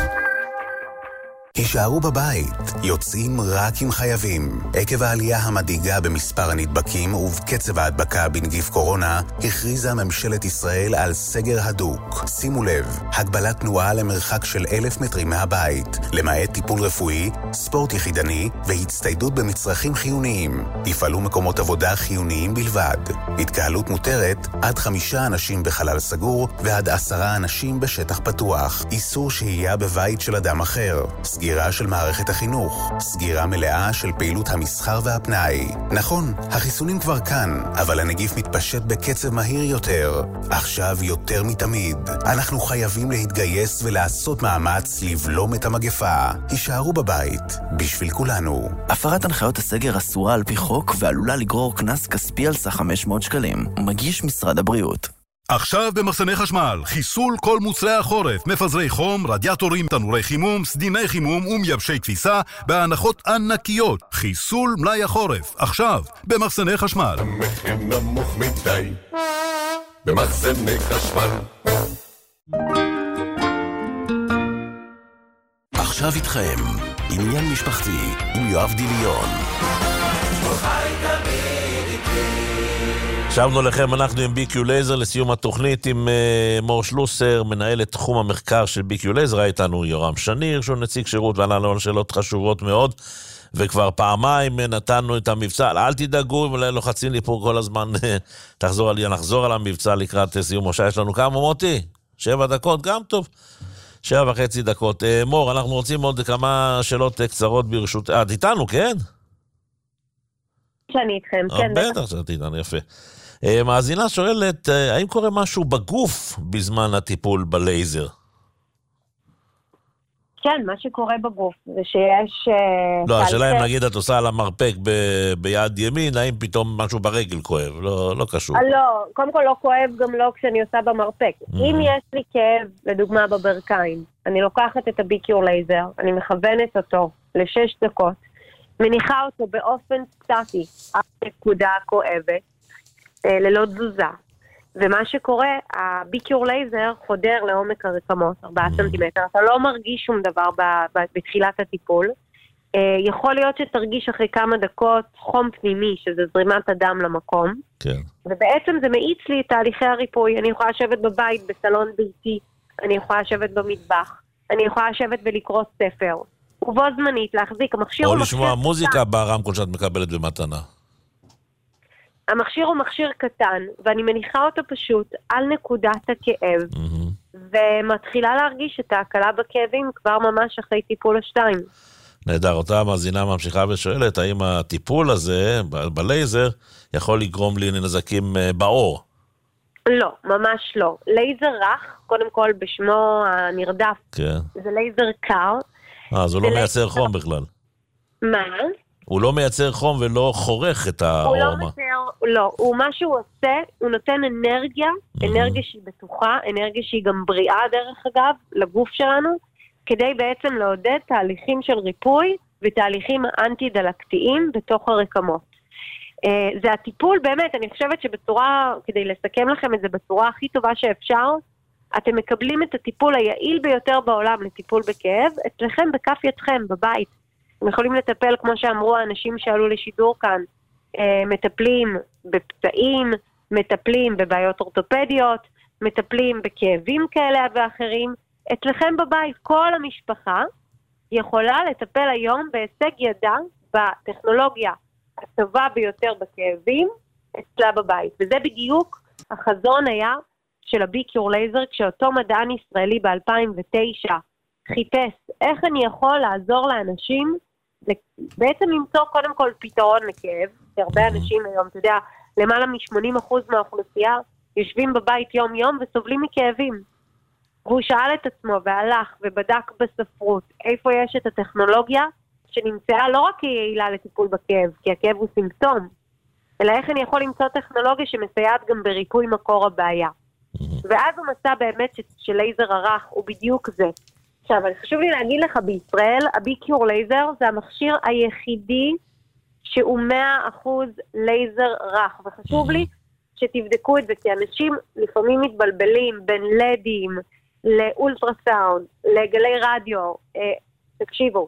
הישארו בבית, יוצאים רק אם חייבים. עקב העלייה המדאיגה במספר הנדבקים ובקצב ההדבקה בנגיף קורונה, הכריזה ממשלת ישראל על סגר הדוק. שימו לב, הגבלת תנועה למרחק של אלף מטרים מהבית, למעט טיפול רפואי, ספורט יחידני והצטיידות במצרכים חיוניים. יפעלו מקומות עבודה חיוניים בלבד. התקהלות מותרת עד חמישה אנשים בחלל סגור ועד עשרה אנשים בשטח פתוח. איסור שהייה בבית של אדם אחר. סגירה סגירה של מערכת החינוך, סגירה מלאה של פעילות המסחר והפנאי. נכון, החיסונים כבר כאן, אבל הנגיף מתפשט בקצב מהיר יותר. עכשיו יותר מתמיד, אנחנו חייבים להתגייס ולעשות מאמץ לבלום את המגפה. הישארו בבית, בשביל כולנו. הפרת הנחיות הסגר אסורה על פי חוק ועלולה לגרור קנס כספי על סך חמש מאות שקלים. מגיש משרד הבריאות. עכשיו במחסני חשמל, חיסול כל מוצרי החורף, מפזרי חום, רדיאטורים, תנורי חימום, סדיני חימום ומייבשי כביסה, בהנחות ענקיות. חיסול מלאי החורף, עכשיו במחסני חשמל. המחיר נמוך מדי, במחסני חשמל. עכשיו איתכם, עניין משפחתי עם יואב דיליון. שבנו לכם, אנחנו עם בי קיו לייזר לסיום התוכנית עם uh, מור שלוסר, מנהלת תחום המחקר של בי קיו לייזר. איתנו יורם שניר, שהוא נציג שירות, וענה לנו שאלות חשובות מאוד, וכבר פעמיים נתנו את המבצע. אל תדאגו, אם לוחצים לי פה כל הזמן, תחזור על, נחזור על המבצע לקראת סיום משה. יש לנו כמה מותי? שבע דקות, גם טוב. שבע וחצי דקות. Uh, מור, אנחנו רוצים עוד כמה שאלות קצרות ברשות... את איתנו, כן? שאני איתכם, כן. בטח שאת איתנו, יפה. מאזינה שואלת, האם קורה משהו בגוף בזמן הטיפול בלייזר? כן, מה שקורה בגוף זה שיש... לא, השאלה אם נגיד את עושה על המרפק ב- ביד ימין, האם פתאום משהו ברגל כואב? לא, לא קשור. לא, קודם כל לא כואב גם לא כשאני עושה במרפק. אם יש לי כאב, לדוגמה בברכיים, אני לוקחת את הבי-קיור לייזר, אני מכוונת אותו לשש דקות, מניחה אותו באופן סטטי על נקודה כואבת, ללא תזוזה. ומה שקורה, הבי-קיור לייזר חודר לעומק הרקמות, ארבעה סנטימטר. אתה לא מרגיש שום דבר ב- ב- בתחילת הטיפול. יכול להיות שתרגיש אחרי כמה דקות חום פנימי, שזה זרימת הדם למקום. כן. ובעצם זה מאיץ לי את תהליכי הריפוי. אני יכולה לשבת בבית, בסלון ביתי, אני יכולה לשבת במטבח, אני יכולה לשבת ולקרוא ספר. ובו זמנית להחזיק המכשיר... או לשמוע מוזיקה ברמקול שאת מקבלת במתנה. המכשיר הוא מכשיר קטן, ואני מניחה אותו פשוט על נקודת הכאב, mm-hmm. ומתחילה להרגיש את ההקלה בכאבים כבר ממש אחרי טיפול השתיים. נהדר, אותה מאזינה ממשיכה ושואלת, האם הטיפול הזה ב- בלייזר יכול לגרום לי נזקים באור? לא, ממש לא. לייזר רך, קודם כל בשמו הנרדף, כן. זה לייזר קר. אה, אז הוא לא מייצר חום בכלל. מה? הוא לא מייצר חום ולא חורך את האור. הוא לא מייצר, לא. הוא מה שהוא עושה, הוא נותן אנרגיה, אנרגיה שהיא בטוחה, אנרגיה שהיא גם בריאה דרך אגב, לגוף שלנו, כדי בעצם לעודד תהליכים של ריפוי ותהליכים אנטי-דלקתיים בתוך הרקמות. זה הטיפול באמת, אני חושבת שבצורה, כדי לסכם לכם את זה בצורה הכי טובה שאפשר, אתם מקבלים את הטיפול היעיל ביותר בעולם לטיפול בכאב, אצלכם בכף ידכם, בבית. אתם יכולים לטפל, כמו שאמרו האנשים שעלו לשידור כאן, מטפלים בפצעים, מטפלים בבעיות אורתופדיות, מטפלים בכאבים כאלה ואחרים. אצלכם בבית, כל המשפחה יכולה לטפל היום בהישג ידה בטכנולוגיה הטובה ביותר בכאבים אצלה בבית. וזה בדיוק החזון היה של הבי-קיור לייזר, כשאותו מדען ישראלי ב-אלפיים ותשע חיפש איך אני יכול לעזור לאנשים בעצם למצוא קודם כל פתרון לכאב, שהרבה אנשים היום, אתה יודע, למעלה מ-שמונים אחוז מהאוכלוסייה יושבים בבית יום יום וסובלים מכאבים. והוא שאל את עצמו והלך ובדק בספרות איפה יש את הטכנולוגיה שנמצאה לא רק כיעילה לטיפול בכאב, כי הכאב הוא סימפטום, אלא איך אני יכול למצוא טכנולוגיה שמסייעת גם בריפוי מקור הבעיה. ואז הוא מצא באמת שלייזר הרך הוא בדיוק זה. עכשיו, חשוב לי להגיד לך, בישראל, הבי-קיור לייזר זה המכשיר היחידי שהוא מאה אחוז לייזר רך, וחשוב לי שתבדקו את זה, כי אנשים לפעמים מתבלבלים בין לדים, לאולטרסאונד, לגלי רדיו. אה, תקשיבו,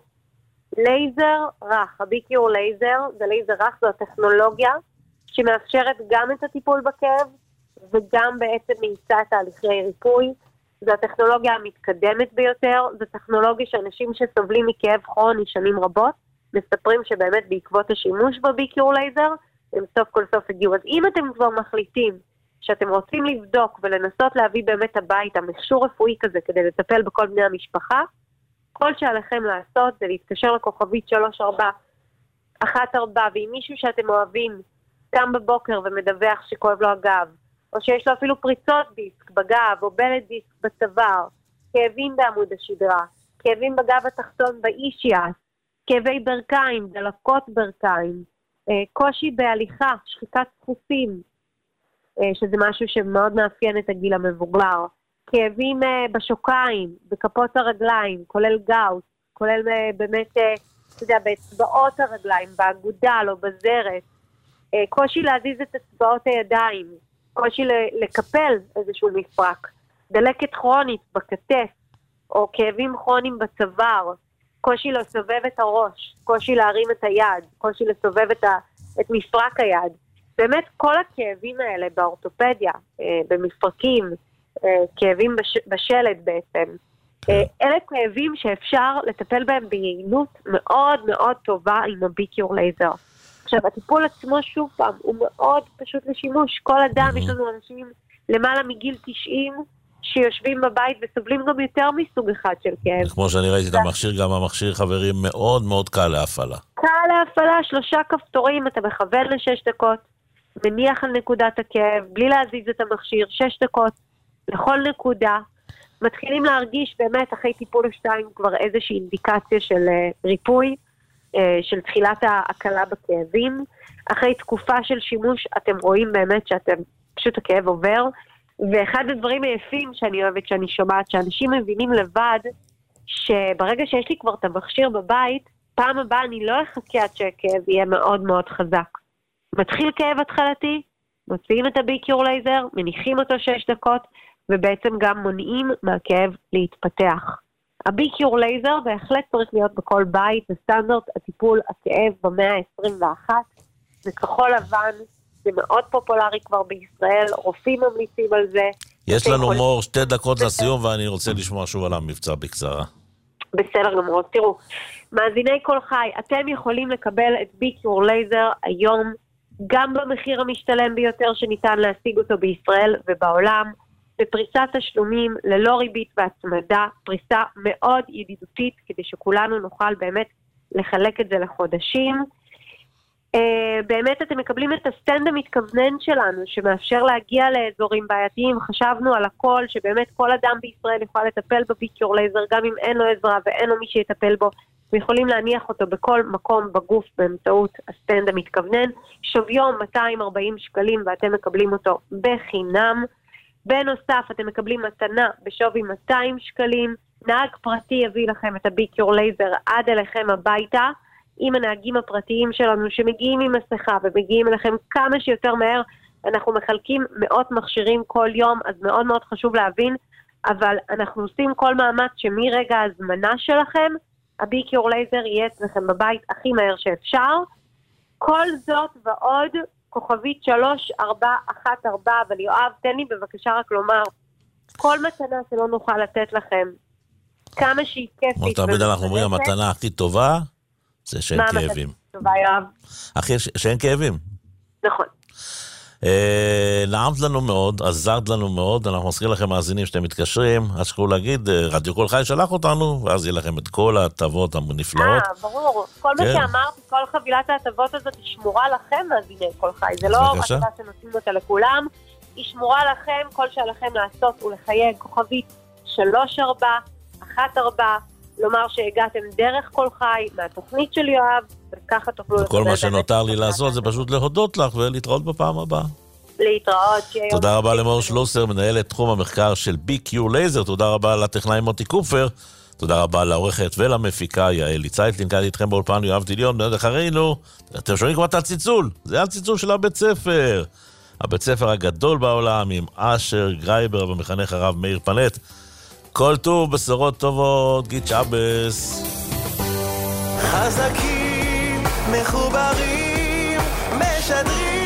לייזר רך, הבי-קיור לייזר זה לייזר רך, זו הטכנולוגיה שמאפשרת גם את הטיפול בכאב, וגם בעצם מאיצה את תהליכי ריפוי. זו הטכנולוגיה המתקדמת ביותר, זו טכנולוגיה שאנשים שסובלים מכאב כרוני שנים רבות, מספרים שבאמת בעקבות השימוש בבי-קיור לייזר, הם סוף כל סוף הגיעו. אז אם אתם כבר מחליטים שאתם רוצים לבדוק ולנסות להביא באמת הביתה מכשור רפואי כזה כדי לטפל בכל בני המשפחה, כל שעליכם לעשות זה להתקשר לכוכבית שלוש ארבע אחת ארבע, ואם מישהו שאתם אוהבים קם בבוקר ומדווח שכואב לו הגב, או שיש לו אפילו פריצות דיסק בגב, או בלט דיסק בצוואר, כאבים בעמוד השדרה, כאבים בגב התחתון באישיאס, כאבי ברכיים, דלקות ברכיים, קושי בהליכה, שחיקת דפוסים, שזה משהו שמאוד מאפיין את הגיל המבוגר, כאבים בשוקיים, בכפות הרגליים, כולל גאוט, כולל באמת, אתה יודע, באצבעות הרגליים, באגודל או בזרת, קושי להזיז את אצבעות הידיים, קושי לקפל איזשהו מפרק, דלקת כרונית בכתף, או כאבים כרוניים בצוואר, קושי לסובב את הראש, קושי להרים את היד, קושי לסובב את, ה, את מפרק היד. באמת כל הכאבים האלה באורתופדיה, אה, במפרקים, אה, כאבים בש, בשלד בעצם, אה, אלה כאבים שאפשר לטפל בהם ביעילות מאוד מאוד טובה עם הביקיור לייזר. עכשיו, הטיפול עצמו שוב פעם הוא מאוד פשוט לשימוש. כל אדם, יש לנו אנשים למעלה מגיל תשעים, שיושבים בבית וסובלים גם יותר מסוג אחד של כאב. כמו שאני ראיתי את המכשיר, גם המכשיר חברים מאוד מאוד קל להפעלה. קל להפעלה, שלושה כפתורים, אתה מכוון לשש דקות, מניח על נקודת הכאב, בלי להזיז את המכשיר, שש דקות, לכל נקודה. מתחילים להרגיש באמת אחרי טיפול שתיים כבר איזושהי אינדיקציה של ריפוי, של תחילת ההקלה בכאבים. אחרי תקופה של שימוש אתם רואים באמת שאתם, פשוט הכאב עובר, ואחד הדברים היפים שאני אוהבת, שאני שומעת, שאנשים מבינים לבד, שברגע שיש לי כבר את המכשיר בבית, פעם הבאה אני לא אחכה עד שהכאב יהיה מאוד מאוד חזק. מתחיל כאב התחלתי, מוציאים את הביקיור לייזר, מניחים אותו שש דקות, ובעצם גם מונעים מהכאב להתפתח. הביקיור לייזר בהחלט צריך להיות בכל בית, זה סטנדרט הטיפול הכאב במאה ה-עשרים ואחת, זה כחול לבן, זה מאוד פופולרי כבר בישראל, רופאים ממליצים על זה. יש לנו מור שתי דקות לסיום, ואני רוצה לשמוע שוב על המבצע בקצרה. בסדר גמור, תראו, מאזיני כל חי, אתם יכולים לקבל את ביקיור לייזר היום, גם במחיר המשתלם ביותר שניתן להשיג אותו בישראל ובעולם, בפריסת תשלומים ללא ריבית והצמדה, פריסה מאוד ידידותית, כדי שכולנו נוכל באמת לחלק את זה לחודשים. Uh, באמת אתם מקבלים את הסטנד המתכוונן שלנו, שמאפשר להגיע לאזורים בעייתיים. חשבנו על הכל, שבאמת כל אדם בישראל יכול לטפל בביקיור לייזר, גם אם אין לו עזרה ואין לו מי שיטפל בו, ויכולים להניח אותו בכל מקום בגוף באמצעות הסטנד המתכוונן. שוויום מאתיים וארבעים שקלים, ואתם מקבלים אותו בחינם. בנוסף, אתם מקבלים מתנה בשווי מאתיים שקלים, נהג פרטי יביא לכם את הביקיור לייזר עד אליכם הביתה, עם הנהגים הפרטיים שלנו שמגיעים עם מסכה ומגיעים אליכם כמה שיותר מהר. אנחנו מחלקים מאות מכשירים כל יום, אז מאוד מאוד חשוב להבין, אבל אנחנו עושים כל מאמץ שמרגע הזמנה שלכם, הביקיור לייזר יהיה אצלכם בבית הכי מהר שאפשר. כל זאת ועוד, כוכבית שלוש ארבע אחת ארבע, אבל יואב, תן לי בבקשה רק לומר, כל מתנה שלא נוכל לתת לכם, כמה שהיא כיפית. כמו תמיד אנחנו אומרים, המתנה הכי טובה, זה שאין כאבים. טובה, יואב. אחי, שאין כאבים. נכון. נעמת לנו מאוד, עזרת לנו מאוד, אנחנו מזכיר לכם מאזינים שאתם מתקשרים, אז שקרו להגיד, רדיו כל חי שלח אותנו, ואז יהיה לכם את כל ההטבות הנפלאות. אה, ברור. כל מה שאמרתי, כל חבילת ההטבות הזאת היא שמורה לכם, מאזיני כל חי. זה לא הטבה שנותנים אותה לכולם, היא שמורה לכם, כל שעליכם לעשות ולחייג כוכבית שלוש ארבע אחת ארבע, לומר שהגעתם דרך כל חי מהתוכנית של יואב, וככה תוכלו... וכל מה שנותר לי לעשות זה פשוט להודות לך ולהתראות בפעם הבאה. להתראות. תודה רבה למור שלוסר, מנהלת תחום המחקר של ביקיור לייזר, תודה רבה לטכנאי מוטי קופר, תודה רבה לעורכת ולמפיקה יעל צייטלין, כאן איתכם באולפן יואב דיליון, מיד אחרינו, אתם שומעים כבר את הציצול, זה הציצול של הבית ספר, הבית ספר הגדול בעולם עם אשר גרייבר ומחנך הרב מאיר פנט. כל טוב, בשורות טובות, גיד שבס. חזקים, מחוברים, משדרים